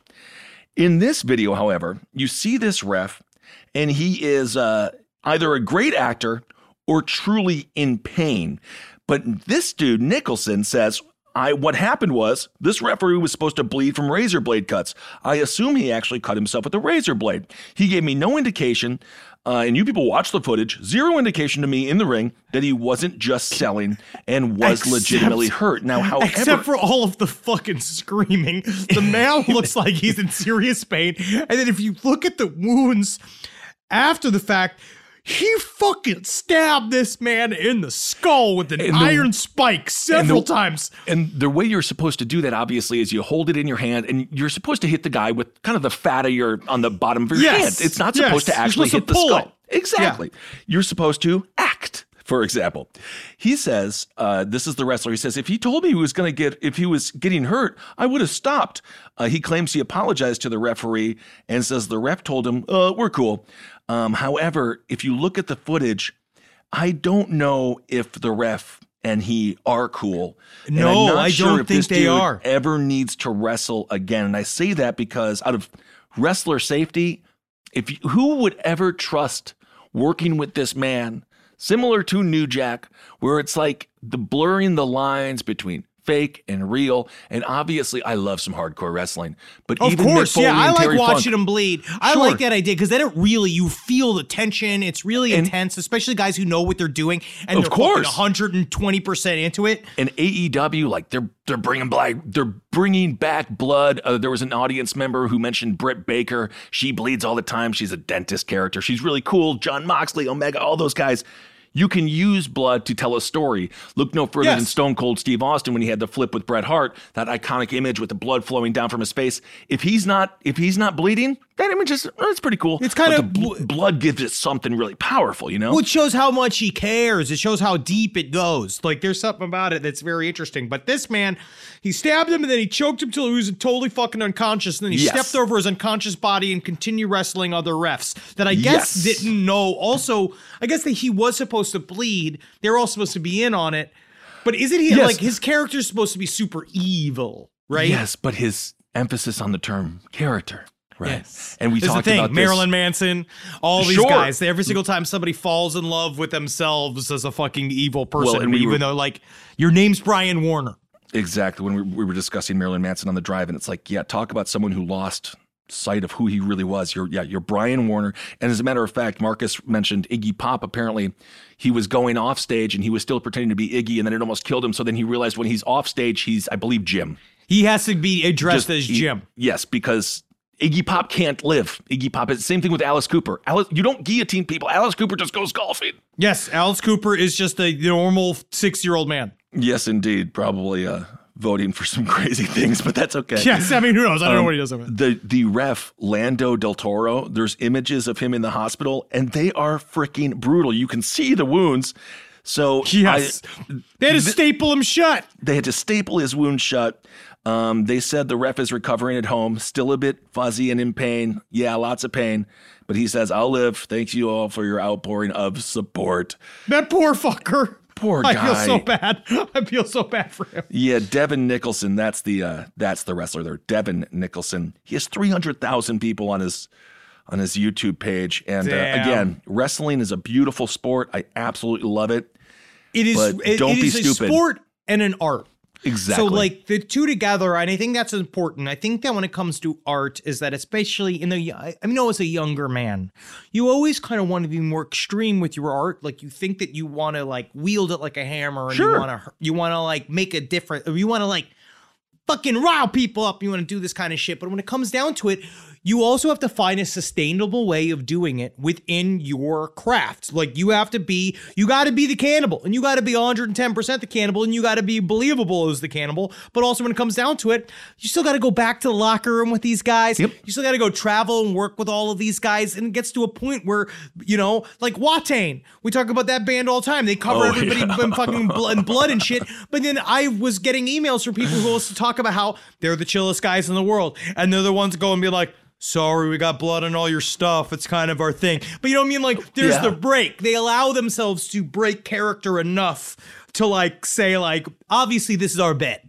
In this video, however, you see this ref and he is uh, either a great actor or truly in pain. But this dude, Nicholson, says, I what happened was this referee was supposed to bleed from razor blade cuts. I assume he actually cut himself with a razor blade. He gave me no indication, uh, and you people watch the footage, zero indication to me in the ring that he wasn't just selling and was Except- legitimately hurt. Now, however, Except for all of the fucking screaming. The man looks like he's in serious pain. And then if you look at the wounds after the fact, he fucking stabbed this man in the skull with an And the- iron spike several and the- times. And the way you're supposed to do that, obviously, is you hold it in your hand and you're supposed to hit the guy with kind of the fat of your on the bottom of your Yes. hand. It's not Yes. supposed to You're actually supposed hit to the pull skull. Exactly. You're supposed to act. For example, he says, uh, this is the wrestler. He says, if he told me he was going to get, if he was getting hurt, I would have stopped. Uh, he claims he apologized to the referee and says the ref told him, uh, we're cool. Um, however, if you look at the footage, I don't know if the ref and he are cool. And No, I'm not I sure don't if think this they dude are. ever needs to wrestle again. And I say that because out of wrestler safety, if you, who would ever trust working with this man, similar to New Jack, where it's like the blurring the lines between fake and real. And obviously, I love some hardcore wrestling, but Of even course, Mick Foley yeah, I and like Terry watching Funk, him bleed. I Sure. like that idea because then it really, you feel the tension. It's really And- intense, especially guys who know what they're doing and Of they're course. fucking one hundred twenty percent into it. And A E W, like they're they're bringing black, they're bringing back blood. Uh, there was an audience member who mentioned Britt Baker. She bleeds all the time. She's a dentist character. She's really cool. John Moxley, Omega, all those guys. You can use blood to tell a story. Look no further Yes. than Stone Cold Steve Austin when he had the flip with Bret Hart, that iconic image with the blood flowing down from his face. If he's not, if he's not bleeding, that image is that's pretty cool. It's kind But of the bl- blood gives it something really powerful, you know. Well, it shows how much he cares. It shows how deep it goes. Like, there's something about it that's very interesting. But this man, he stabbed him and then he choked him till he was totally fucking unconscious. And then he Yes. stepped over his unconscious body and continued wrestling other refs that I guess Yes. didn't know. Also, I guess that he was supposed to bleed. They were all supposed to be in on it. But isn't he, Yes. like, his character's supposed to be super evil, right? Yes, but his emphasis on the term character. Right. Yes. And we This is talked the thing. about this. Marilyn Manson, all these Sure. guys. Every single time somebody falls in love with themselves as a fucking evil person, Well, and we even were- though, like, your name's Brian Warner. Exactly. When we, we were discussing Marilyn Manson on the drive, and it's like, yeah, talk about someone who lost sight of who he really was. You're, yeah, you're Brian Warner. And as a matter of fact, Marcus mentioned Iggy Pop. Apparently, he was going off stage and he was still pretending to be Iggy, and then it almost killed him. So then he realized when he's off stage, he's, I believe, Jim. He has to be addressed Just- as he- Jim. Yes, because Iggy Pop can't live. Iggy Pop is the same thing with Alice Cooper. Alice, you don't guillotine people. Alice Cooper just goes golfing. Yes, Alice Cooper is just a normal six-year-old man. Yes, indeed. Probably uh, voting for some crazy things, but that's okay. Yes, I mean, who knows? I don't know Um, what he does with it. The the ref, Lando Del Toro, there's images of him in the hospital, and they are freaking brutal. You can see the wounds. So Yes. I- They had to th- staple him shut. they had to staple his wound shut. Um, they said the ref is recovering at home, still a bit fuzzy and in pain. Yeah, lots of pain. But he says, I'll live. Thank you all for your outpouring of support. That poor fucker. Poor I feel guy. so bad. I feel so bad for him. Yeah, Devin Nicholson. That's the uh, that's the wrestler there. Devin Nicholson. He has three hundred thousand people on his on his YouTube page. And uh, Damn. again, wrestling is a beautiful sport. I absolutely love it. It is, But it, don't it be is a stupid. sport and an art. Exactly. So like the two together, and I think that's important. I think that when it comes to art is that especially in the, I mean, know as a younger man, you always kind of want to be more extreme with your art. Like you think that you want to like wield it like a hammer and Sure. you want to, you want to like make a different, you want to like fucking rile people up. You want to do this kind of shit. But when it comes down to it, you also have to find a sustainable way of doing it within your craft. Like you have to be, you got to be the cannibal and you got to be one hundred ten percent the cannibal and you got to be believable as the cannibal. But also when it comes down to it, you still got to go back to the locker room with these guys. Yep. You still got to go travel and work with all of these guys. And it gets to a point where, you know, like Watain, we talk about that band all the time. They cover Oh, everybody yeah. in fucking blood and blood and shit. But then I was getting emails from people who also talk about how they're the chillest guys in the world. And they're the ones that go and be like, sorry, we got blood on all your stuff. It's kind of our thing. But you know what I mean? Like, there's Yeah. the break. They allow themselves to break character enough to, like, say, like, obviously this is our bet.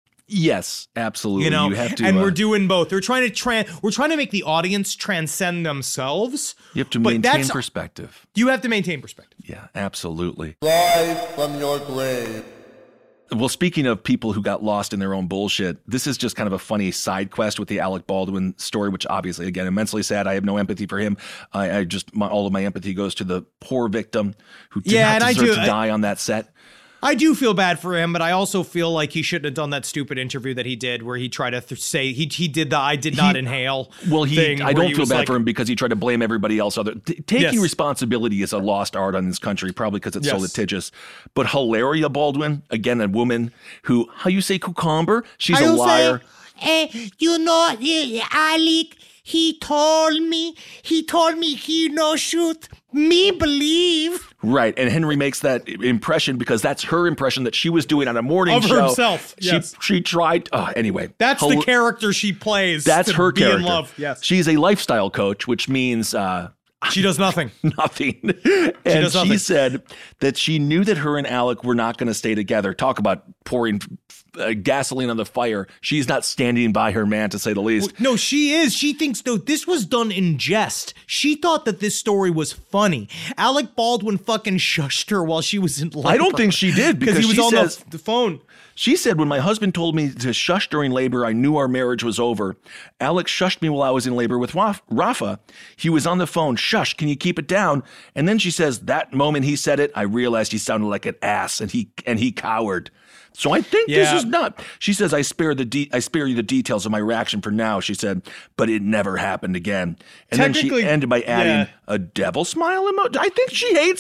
yes, absolutely. You know, you have to, and uh, we're doing both. They're trying to tran. We're trying to make the audience transcend themselves. you have to but maintain that's- perspective. You have to maintain perspective. Yeah, absolutely. Live from your grave. Well, speaking of people who got lost in their own bullshit, this is just kind of a funny side quest with the Alec Baldwin story, which obviously, again, immensely sad. I have no empathy for him. I, I just, my, all of my empathy goes to the poor victim who did Yeah, and not I deserve do- to I- die on that set. I do feel bad for him, but I also feel like he shouldn't have done that stupid interview that he did, where he tried to th- say he he did the "I did not He- inhale." Well, he, thing, I where don't he feel was bad like- for him because he tried to blame everybody else. Other t- taking Yes. responsibility is a lost art on this country, probably because it's so Yes. litigious. But Hilaria Baldwin, again, a woman who, how you say cucumber? She's I a will liar. Say, eh, you know, eh, Alec, he told me, he told me he no shoot me believe. Right, and Henry makes that impression because that's her impression that she was doing on a morning Of show. herself, She yes. she tried. Oh, anyway, That's the Hil- character she plays. That's to her be character. in love. Yes, She's a lifestyle coach, which means uh, she does nothing. nothing. and does she nothing. said that she knew that her and Alec were not going to stay together. Talk about pouring uh, gasoline on the fire. She's not standing by her man, to say the least. No, she is. She thinks, though, this was done in jest. She thought that this story was funny. Alec Baldwin fucking shushed her while she was in labor. I don't think she did because he was she on says, the, the phone. She said, when my husband told me to shush during labor, I knew our marriage was over. Alex shushed me while I was in labor with Raf- Rafa. He was on the phone. Shush, can you keep it down? And then she says, that moment he said it, I realized he sounded like an ass and he and he cowered. So I think Yeah. this is not. She says, I spare the de- I spare you the details of my reaction for now, she said, but it never happened again. And then she Technically, ended by adding yeah. a devil smile emoji. I think she hates him.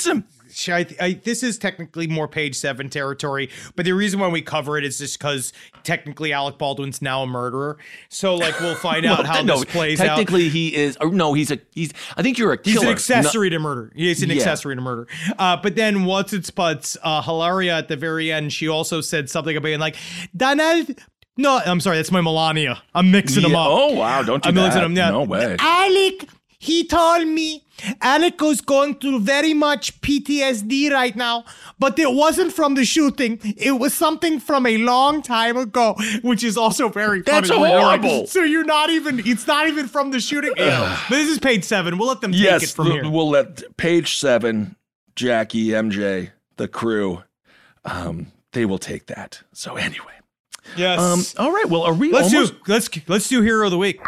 I, I, this is technically more page seven territory, but the reason why we cover it is just because technically Alec Baldwin's now a murderer. So like we'll find out well, how no, this plays technically out. Technically he is, or no, he's a, he's, I think you're a killer. He's an accessory no, to murder. He's an yeah. accessory to murder. Uh, but then what's its butts, uh, Hilaria at the very end, she also said something about being like, Donald, no, I'm sorry, that's my Melania. I'm mixing yeah. them up. Oh, wow, don't do I'm that. mixing them, yeah. No way. Alec, he told me Alec was going through very much P T S D right now, but it wasn't from the shooting. It was something from a long time ago, which is also very funny. That's horrible. Like, so you're not even, it's not even from the shooting. Yeah. But this is page seven. We'll let them take yes, it from the, here. We'll let page seven, Jackie, M J, the crew, um, they will take that. So anyway. Yes. Um, all right. Well, are we let's almost... do let's let's do Hero of the Week.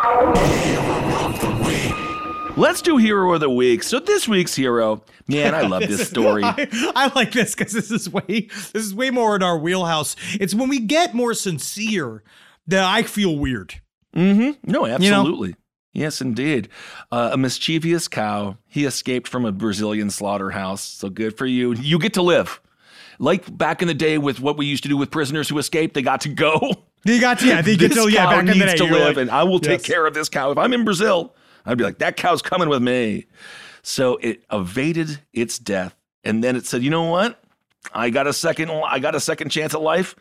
Let's do Hero of the Week. So this week's hero, man, I love this, this story. I, I like this because this is way this is way more in our wheelhouse. It's when we get more sincere that I feel weird. Mm-hmm. No, absolutely. You know? Yes, indeed. Uh, a mischievous cow. He escaped from a Brazilian slaughterhouse. So good for you. You get to live. Like back in the day with what we used to do with prisoners who escaped, they got to go. They got to, yeah, they get to, yeah, cow back in the needs day. to live, like, and I will take yes. care of this cow. If I'm in Brazil, I'd be like, that cow's coming with me. So it evaded its death, and then it said, you know what? I got a second. I got a second chance at life.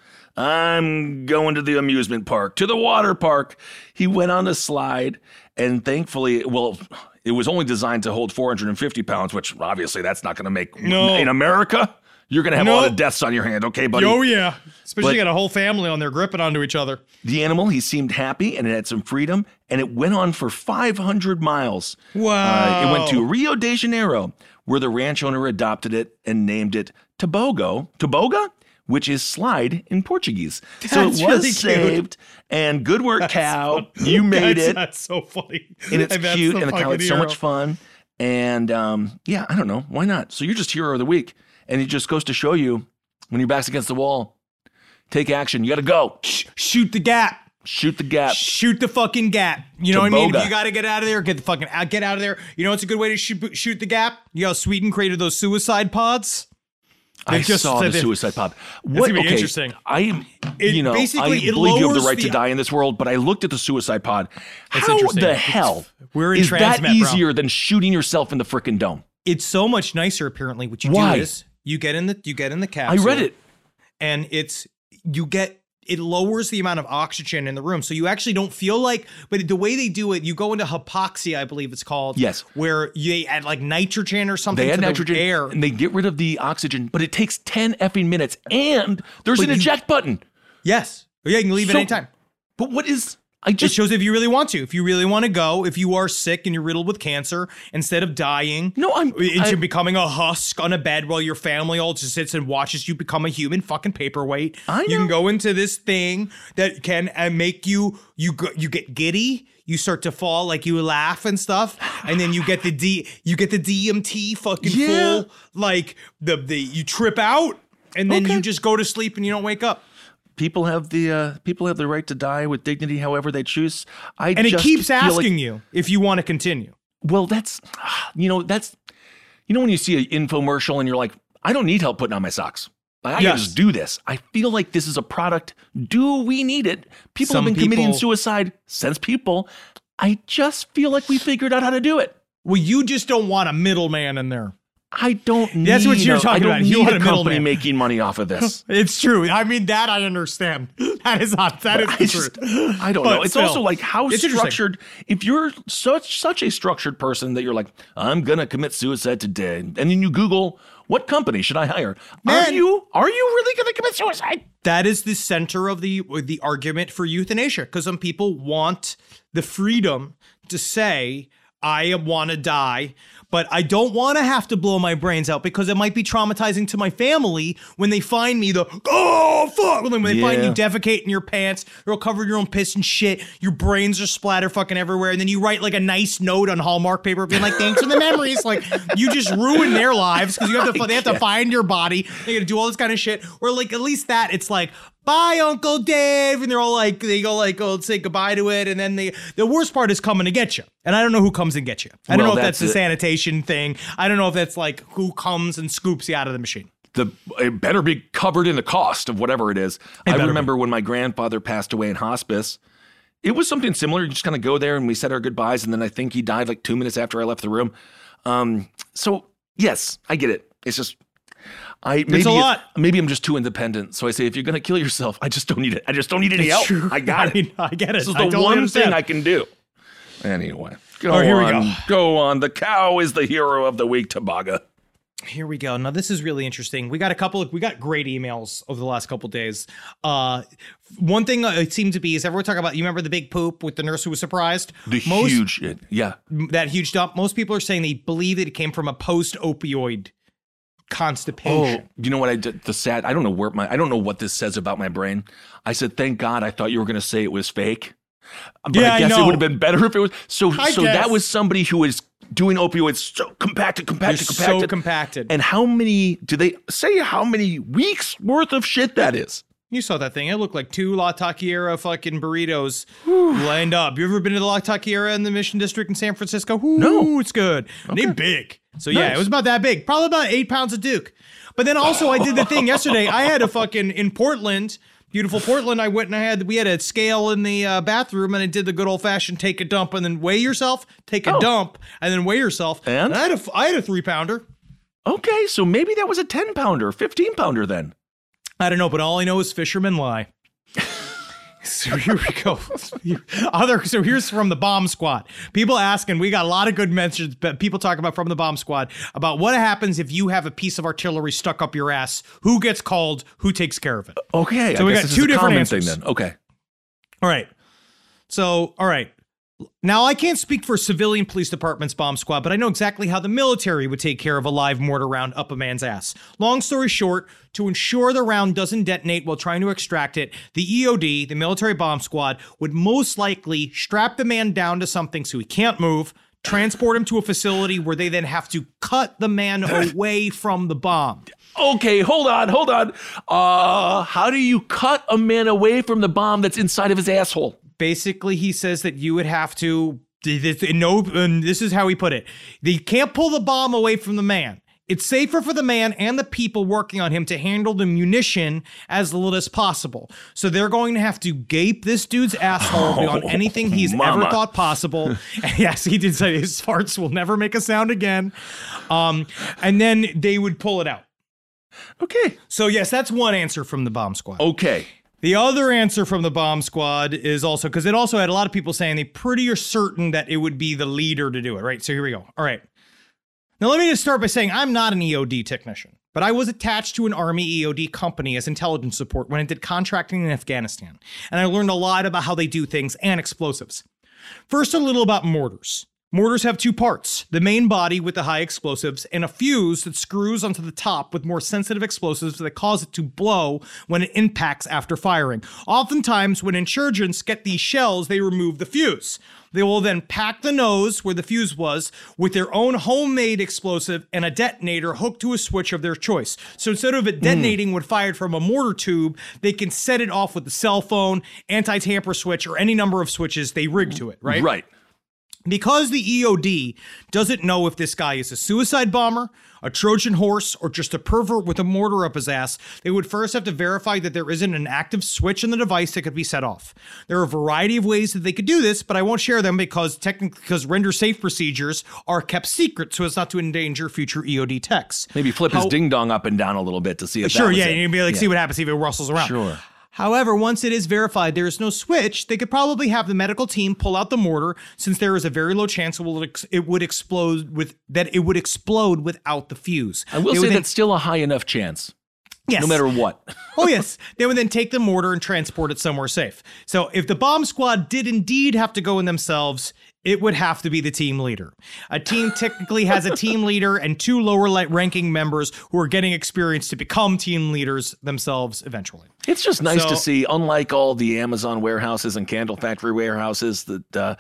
I'm going to the amusement park, to the water park. He went on a slide, and thankfully, well, it was only designed to hold four hundred fifty pounds, which obviously that's not going to make no. in America. You're going to have nope. a lot of deaths on your hand, okay, buddy? Oh, yeah. Especially but you got a whole family on there gripping onto each other. The animal, he seemed happy and it had some freedom, and it went on for five hundred miles. Wow. Uh, it went to Rio de Janeiro, where the ranch owner adopted it and named it Tobogo, Toboga, which is slide in Portuguese. That's so it was really saved, and good work, that's cow. Funny. You made that's, it. That's so funny. And it's and cute, the and the cow had so hero. much fun. And um, yeah, I don't know. Why not? So you're just hero of the week. And it just goes to show you, when your back's against the wall, take action. You got to go. Shoot the gap. Shoot the gap. Shoot the fucking gap. You know what I mean? Toboga. If you got to get out of there, get the fucking out, get out of there. You know what's a good way to shoot, shoot the gap? You know how Sweden created those suicide pods? I They just saw said the they- suicide pod. It's What? gonna be okay, interesting. I, It you know, I basically- it believe you have the lowers right to the- die in this world, but I looked at the suicide pod. It's How interesting. the It's- hell we're in is that Transmet, bro. easier than shooting yourself in the frickin' dome? It's so much nicer, apparently. What you Why? do is you get in the you get in the I capsule. read it. and it's you get it lowers the amount of oxygen in the room, so you actually don't feel like. But the way they do it, you go into hypoxia, I believe it's called. Yes. Where they add like nitrogen or something. They add to nitrogen the air. and they get rid of the oxygen, but it takes ten effing minutes, and there's But an you- eject button. Yes. Yeah, you can leave So- at any time. But what is? I It just shows if you really want to. If you really want to go, if you are sick and you're riddled with cancer, instead of dying, No, I'm- into I- becoming a husk on a bed while your family all just sits and watches you become a human fucking paperweight. I You can know. go into this thing that can uh, make you you go, you get giddy. You start to fall, like you laugh and stuff, and then you get the D you get the D M T fucking Yeah. full, like the the you trip out, and then Okay. you just go to sleep and you don't wake up. people have the uh, people have the right to die with dignity, however they choose. I And it just keeps feel like- asking you if you want to continue. Well, that's, you know, that's, you know, when you see an infomercial and you're like, I don't need help putting on my socks. Like, I Yes. can just do this. I feel like this is a product. Do we need it? People Some have been committing people- suicide since people. I just feel like we figured out how to do it. Well, you just don't want a middleman in there. I don't need That's what you're a- talking I don't about. You need want a a company middleman. making money off of this. It's true. I mean, that I understand. That is not, that is I the just, truth. I don't But know. It's still, also like how it's interesting. structured. If you're such such a structured person that you're like, I'm gonna commit suicide today, and then you Google what company should I hire? Are Man. you are you really gonna commit suicide? That is the center of the the argument for euthanasia, because some people want the freedom to say, I want to die, but I don't want to have to blow my brains out because it might be traumatizing to my family when they find me the, oh, fuck. When they find you Yeah. defecate in your pants, you're all covered in your own piss and shit, your brains are splattered fucking everywhere, and then you write like a nice note on Hallmark paper being like, thanks for the memories. Like, you just ruin their lives because you have to, they have to find your body. They got to do all this kind of shit. Or like, at least that, it's like, bye, Uncle Dave. And they're all like, they go like, oh, say goodbye to it. And then they, the worst part is coming to get you. And I don't know who comes and gets you. I don't Well, know if that's, that's the it. sanitation thing. I don't know if that's like who comes and scoops you out of the machine. The it better be covered in the cost of whatever it is. I better remember when my grandfather passed away in hospice. It was something similar. You just kind of go there and we said our goodbyes, and then I think he died like two minutes after I left the room. Um, so yes, I get it. It's just I maybe a lot. maybe I'm just too independent. So I say, if you're gonna kill yourself, I just don't need it. I just don't need any It's help. true. I got I it. mean, I get it. This is I the totally one understand. thing I can do. Anyway, go Oh, here we on. go. Go on. The cow is the hero of the week, Tabaga. Here we go. Now this is really interesting. We got a couple of we got great emails over the last couple of days. Uh, one thing uh, it seemed to be is everyone talking about. You remember the big poop with the nurse who was surprised? The Most, huge, yeah. that huge dump. Most people are saying they believe that it came from a post-opioid Oh, constipation. you know what I did? The sad. I don't know where my. I don't know what this says about my brain. I said, thank God. I thought you were going to say it was fake. But Yeah, I I guess it know. would have been better if it was. So, I so guess. that was somebody who was doing opioids so compacted, They're compacted, so compacted. compacted. And how many? Do they say how many weeks worth of shit that is? You saw that thing. It looked like two La Taquiera fucking burritos lined up. You ever been to the La Taquiera in the Mission District in San Francisco? Ooh, No. it's good. They big. So yeah, Nice. it was about that big. Probably about eight pounds of Duke. But then also I did the thing yesterday. I had a fucking, in Portland, beautiful Portland, I went and I had, we had a scale in the uh, bathroom and I did the good old fashioned take a dump and then weigh yourself, take a Oh. dump and then weigh yourself. And? I had a, I had a three pounder. Okay, so maybe that was a ten pounder, fifteen pounder then. I don't know, but all I know is fishermen lie. So here we go. Other, so here's from the bomb squad. People asking, we got a lot of good mentions, but people talk about from the bomb squad about what happens if you have a piece of artillery stuck up your ass. Who gets called? Who takes care of it? Okay, So I we guess got this two is a different common answers. thing then. Okay. All right. So, all right. Now, I can't speak for civilian police department's bomb squad, but I know exactly how the military would take care of a live mortar round up a man's ass. Long story short, to ensure the round doesn't detonate while trying to extract it, the E O D, the military bomb squad, would most likely strap the man down to something so he can't move, transport him to a facility where they then have to cut the man away from the bomb. Okay, hold on, hold on. Uh, how do you cut a man away from the bomb that's inside of his asshole? Basically, he says that you would have to, this, no, and this is how he put it. They can't pull the bomb away from the man. It's safer for the man and the people working on him to handle the munition as little as possible. So they're going to have to gape this dude's asshole beyond anything he's mama. ever thought possible. And yes, he did say his farts will never make a sound again. Um, and then they would pull it out. Okay. So yes, that's one answer from the bomb squad. Okay. The other answer from the bomb squad is also, because it also had a lot of people saying they pretty are certain that it would be the leader to do it, right? So here we go. All right. Now let me just start by saying I'm not an E O D technician, but I was attached to an Army E O D company as intelligence support when I did contracting in Afghanistan, and I learned a lot about how they do things and explosives. First, a little about mortars. Mortars have two parts, the main body with the high explosives and a fuse that screws onto the top with more sensitive explosives that cause it to blow when it impacts after firing. Oftentimes, when insurgents get these shells, they remove the fuse. They will then pack the nose where the fuse was with their own homemade explosive and a detonator hooked to a switch of their choice. So instead of it detonating mm. when fired from a mortar tube, they can set it off with the cell phone, anti-tamper switch, or any number of switches they rig to it, right? Right. Because the E O D doesn't know if this guy is a suicide bomber, a Trojan horse, or just a pervert with a mortar up his ass, they would first have to verify that there isn't an active switch in the device that could be set off. There are a variety of ways that they could do this, but I won't share them because technically, because render safe procedures are kept secret so as not to endanger future E O D techs. Maybe flip How- his ding dong up and down a little bit to see if Sure, that was yeah, it. you'd be like, Yeah. see what happens, see if it rustles around. Sure. However, once it is verified there is no switch, they could probably have the medical team pull out the mortar, since there is a very low chance it, will ex- it would explode with that it would explode without the fuse. I will They say would then- that's still a high enough chance, yes. no matter what. Oh yes, they would then take the mortar and transport it somewhere safe. So if the bomb squad did indeed have to go in themselves, it would have to be the team leader. A team technically has a team leader and two lower ranking members who are getting experience to become team leaders themselves eventually. It's just nice So- to see, unlike all the Amazon warehouses and Candle Factory warehouses that uh,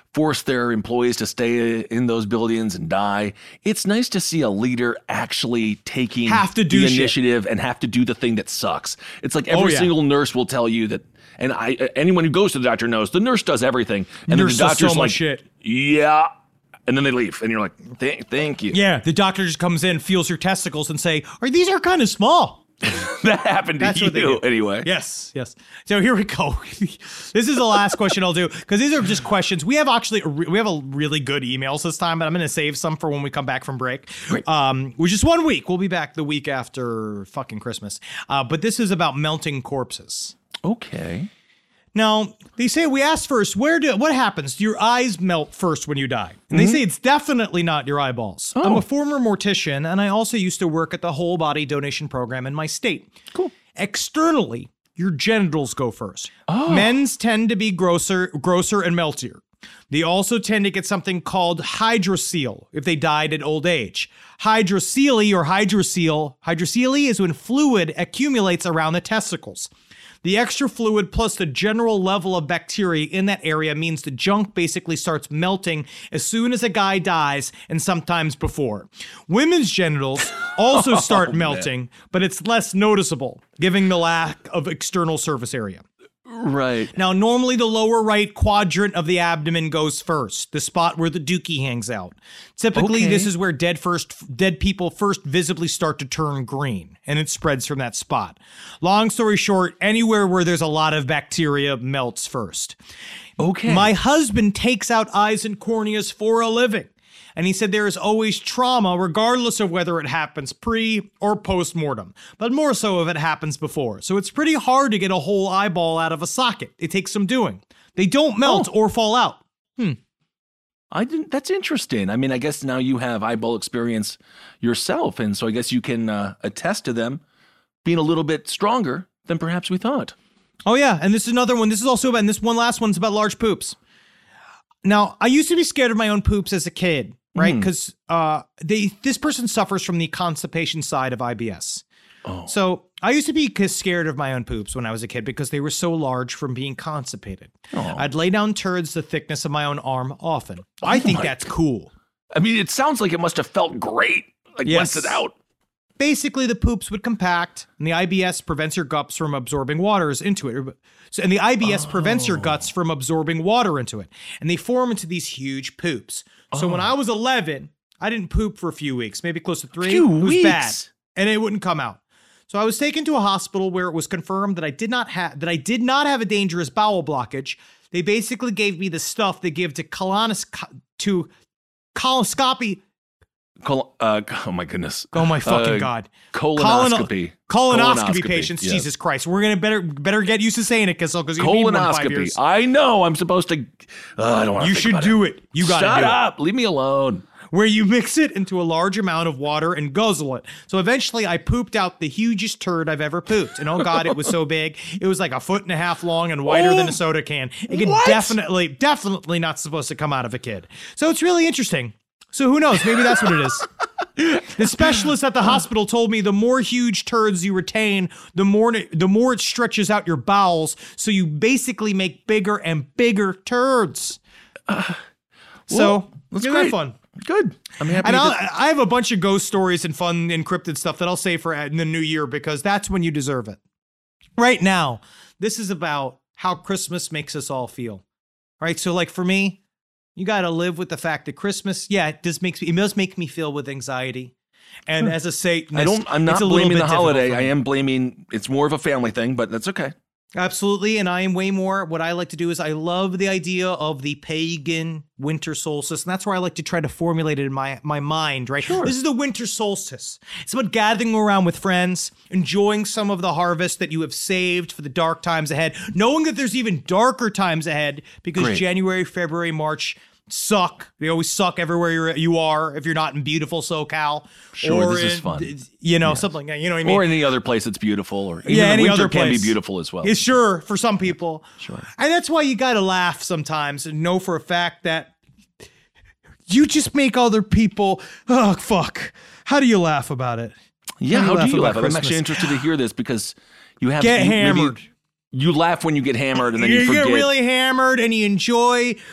force their employees to stay in those buildings and die. It's nice to see a leader actually taking Have to do the shit. initiative and have to do the thing that sucks. It's like every Oh, yeah. single nurse will tell you that, and I anyone who goes to the doctor knows the nurse does everything, and Nurse then the does so doctor's much like, shit. yeah, and then they leave, and you're like, Th- thank you. Yeah, the doctor just comes in, feels your testicles, and say, "Are these are kind of small." That happened to That's what they you do. anyway. Yes, yes. So here we go. This is the last question I'll do because these are just questions. We have actually a re- we have a really good emails this time, but I'm going to save some for when we come back from break. Great. Um, which is one week. We'll be back the week after fucking Christmas. Uh, but this is about melting corpses. Okay. Now, they say we asked first, where do what happens? Do your eyes melt first when you die? And they say it's definitely not your eyeballs. I'm a former mortician, and I also used to work at the whole body donation program in my state. Cool. Externally, your genitals go first. Men's tend to be grosser, grosser and meltier. They also tend to get something called hydrocele if they died at old age. Hydrocele or hydrocele, hydrocele is when fluid accumulates around the testicles. The extra fluid plus the general level of bacteria in that area means the junk basically starts melting as soon as a guy dies and sometimes before. Women's genitals also start melting, but it's less noticeable, given the lack of external surface area. Right. Now, normally the lower right quadrant of the abdomen goes first, the spot where the dookie hangs out. Typically, Okay. this is where dead first dead people first visibly start to turn green, and it spreads from that spot. Long story short, anywhere where there's a lot of bacteria melts first. Okay. My husband takes out eyes and corneas for a living. And he said there is always trauma, regardless of whether it happens pre or post mortem, but more so if it happens before. So it's pretty hard to get a whole eyeball out of a socket. It takes some doing. They don't melt or fall out. I didn't. That's interesting. I mean, I guess now you have eyeball experience yourself, and so I guess you can uh, attest to them being a little bit stronger than perhaps we thought. Oh, yeah. And this is another one. This is also about, and this one last one's about large poops. Now, I used to be scared of my own poops as a kid, right? Because uh, they this person suffers from the constipation side of I B S. Oh. So I used to be scared of my own poops when I was a kid because they were so large from being constipated. Oh. I'd lay down turds the thickness of my own arm often. I think my that's cool. I mean, it sounds like it must have felt great. Like Yes. once it's out. Basically, the poops would compact, and the I B S prevents your guts from absorbing waters into it. So, and the I B S oh. prevents your guts from absorbing water into it, and they form into these huge poops. So Oh. when I was eleven, I didn't poop for a few weeks, maybe close to three. Few it was weeks? bad, and it wouldn't come out. So I was taken to a hospital where it was confirmed that I did not have that I did not have a dangerous bowel blockage. They basically gave me the stuff they give to colonos to coloscopy. Col- uh, oh my goodness. Oh my fucking Uh, god. Colonoscopy. Colono- colonoscopy, Colonoscopy, patients. yes. Jesus Christ. We're gonna better better get used to saying it, Kissel, because you need one in five Colonoscopy. years. I know. I'm supposed to. Uh, I don't want to. You should do it. You gotta Shut do up. Leave me alone. it. Where you mix it into a large amount of water and guzzle it. So eventually I pooped out the hugest turd I've ever pooped. And oh god, it was so big. It was like a foot and a half long and wider Oh, than a soda can. It could what? definitely, definitely not supposed to come out of a kid. So it's really interesting. So who knows? Maybe that's what it is. The specialist at the hospital told me the more huge turds you retain, the more the more it stretches out your bowels. So you basically make bigger and bigger turds. Uh, so well, that's isn't that great. fun? Good. I'm happy. And I'll, that- I have a bunch of ghost stories and fun encrypted stuff that I'll say for in the new year because that's when you deserve it. Right now, this is about how Christmas makes us all feel. Right? So like for me, you got to live with the fact that Christmas, yeah, it does makes me, it does make me feel with anxiety. And as a Satanist, I don't. I'm not it's a little blaming bit the difficult holiday. for I me. am blaming. It's more of a family thing, but that's okay. Absolutely. And I am way more. What I like to do is I love the idea of the pagan winter solstice. And that's where I like to try to formulate it in my, my mind, right? Sure. This is the winter solstice. It's about gathering around with friends, enjoying some of the harvest that you have saved for the dark times ahead, knowing that there's even darker times ahead because Great. January, February, March suck. They always suck everywhere you're, you are if you're not in beautiful SoCal. Sure, or this is in, fun. You know, something, you know what I mean? Or any other place that's beautiful, or even Yeah, the any winter other can be place. beautiful as well. Yeah, sure, for some people. Sure. And that's why you got to laugh sometimes and know for a fact that you just make other people, oh, fuck. How do you laugh about it? Yeah, How how do you do you laugh laugh? about I'm actually Christmas? interested to hear this because you have Get you, maybe hammered. You laugh when you get hammered, and then you, You forget. get really hammered and you enjoy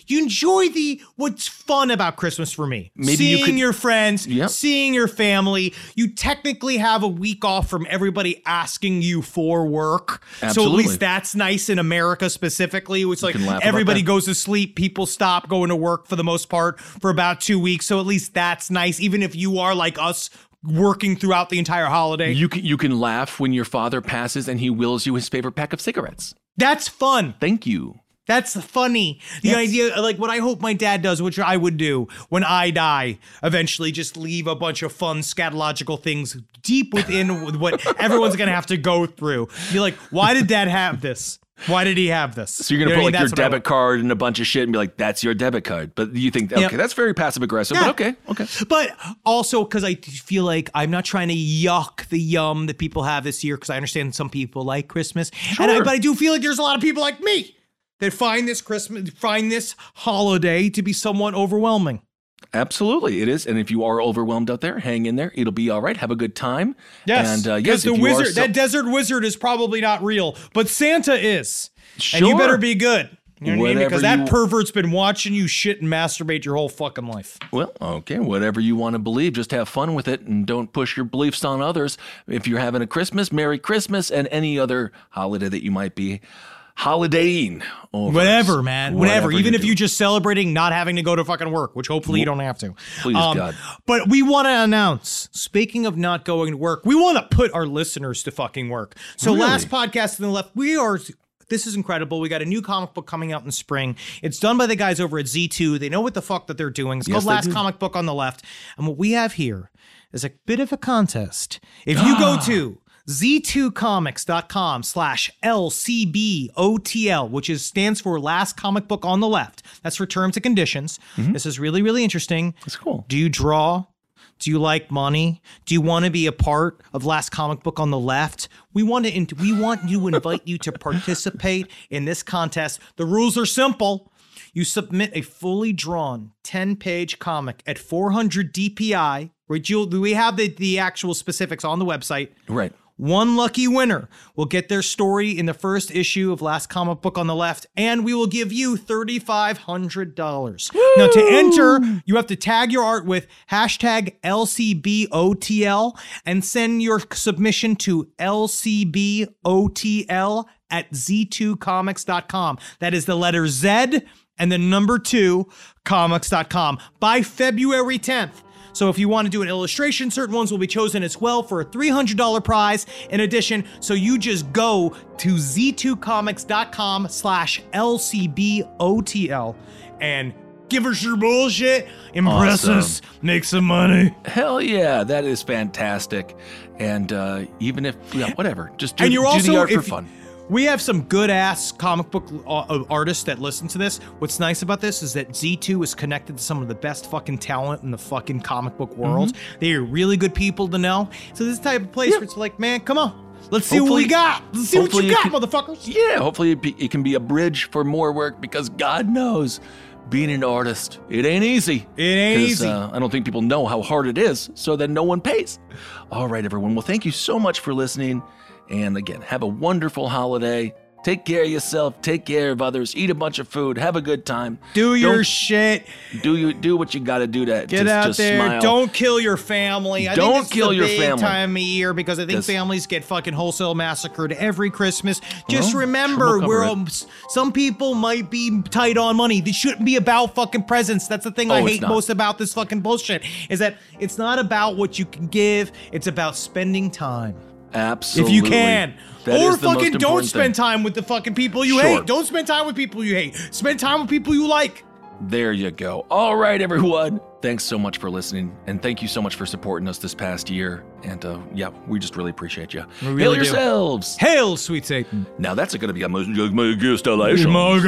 You enjoy the what's fun about Christmas for me. Maybe seeing you could- your friends, Yep. seeing your family. You technically have a week off from everybody asking you for work. So Absolutely. at least that's nice in America specifically. It's like can laugh about everybody that. goes to sleep. People stop going to work for the most part for about two weeks. So at least that's nice. Even if you are like us working throughout the entire holiday. You can you can laugh when your father passes and he wills you his favorite pack of cigarettes. That's fun. Thank you. That's funny. The idea, like what I hope my dad does, which I would do when I die, eventually just leave a bunch of fun scatological things deep within what everyone's going to have to go through. Be like, why did dad have this? Why did he have this? So you're gonna You know put what I mean? like your That's what I debit card and a bunch of shit and be like, "That's your debit card." But you think, okay, Yep. that's very passive aggressive. Yeah. But okay, okay. But also because I feel like I'm not trying to yuck the yum that people have this year, because I understand some people like Christmas, and I, Sure. but I do feel like there's a lot of people like me that find this Christmas, find this holiday to be somewhat overwhelming. Absolutely, it is. And if you are overwhelmed out there, hang in there. It'll be all right. Have a good time. Yes, and uh, because yes, the if you are wizard, so- that desert wizard, is probably not real, but Santa is, and you Sure. better be good. You know what I mean? Whatever Because that you- pervert's been watching you shit and masturbate your whole fucking life. Well, okay, whatever you want to believe, just have fun with it and don't push your beliefs on others. If you're having a Christmas, Merry Christmas, and any other holiday that you might be holidaying over. Whatever, man. Whatever. Even you're if you're doing. just celebrating not having to go to fucking work, which hopefully you don't have to. Please, God. But we want to announce, speaking of not going to work, we want to put our listeners to fucking work. So Really? last podcast to the left, we are... This is incredible. We got a new comic book coming out in spring. It's done by the guys over at Z two. They know what the fuck that they're doing. It's Yes, called they Last do. Comic Book on the Left. And what we have here is a bit of a contest. If you go to z two comics dot com slash L C B O T L, which is stands for Last Comic Book on the Left. That's for terms and conditions. This is really, really interesting. That's cool. Do you draw? Do you like money? Do you want to be a part of Last Comic Book on the Left? We want to. In- we want to invite you to participate in this contest. The rules are simple. You submit a fully drawn ten-page comic at four hundred D P I. Which you'll, we have the, the actual specifics on the website. Right. One lucky winner will get their story in the first issue of Last Comic Book on the Left, and we will give you three thousand five hundred dollars. Now, to enter, you have to tag your art with hashtag L C B O T L and send your submission to L C B O T L at z two comics dot com. That is the letter Z and the number two, comics dot com by February tenth. So if you want to do an illustration, certain ones will be chosen as well for a three hundred dollars prize in addition. So you just go to z two comics dot com slash L C B O T L and give us your bullshit, impress Awesome. us, make some money. Hell yeah, that is fantastic. And uh, even if, yeah, whatever, just do, And you're do also, the art for if- fun. We have some good ass comic book uh, artists that listen to this. What's nice about this is that Z two is connected to some of the best fucking talent in the fucking comic book world. Mm-hmm. They are really good people to know. So this type of place where it's like, man, come on. Let's see what Hopefully- we got. Let's see what hopefully you it got, can- motherfuckers. Yeah, hopefully it, be, it can be a bridge for more work because God knows being an artist, it ain't easy. It ain't 'Cause, easy. Uh, I don't think people know how hard it is, so then no one pays. All right, everyone. Well, thank you so much for listening. And again, have a wonderful holiday. Take care of yourself. Take care of others. Eat a bunch of food. Have a good time. Do your Don't- shit. Do you do what you got to do to Get to, out to there. smile. Don't kill your family. I Don't think this kill is your a big family. time of year because I think Yes. families get fucking wholesale massacred every Christmas. Just Well, remember, sure we'll we're cover um, s- some people might be tight on money. This shouldn't be about fucking presents. That's the thing I Oh, it's hate not. most about this fucking bullshit is that it's not about what you can give. It's about spending time. Absolutely. If you can. That or is the most fucking don't important spend thing. time with the fucking people you Sure. hate. Don't spend time with people you hate. Spend time with people you like. There you go. All right, everyone. Thanks so much for listening, and thank you so much for supporting us this past year. And uh, yeah, we just really appreciate you. We really Hail do. yourselves. Hail, sweet Satan. Now that's going to be a Magustalations.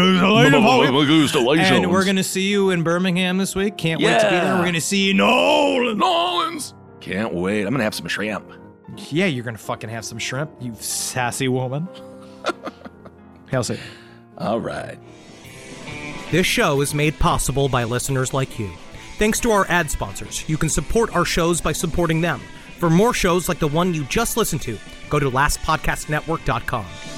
And we're going to see you in Birmingham this week. Can't wait to be there. Yeah. We're going to see Nolan. Nolans. Can't wait. I'm going to have some shrimp. Yeah, you're going to fucking have some shrimp, you sassy woman. Hail Satan. All right. This show is made possible by listeners like you. Thanks to our ad sponsors, you can support our shows by supporting them. For more shows like the one you just listened to, go to last podcast network dot com.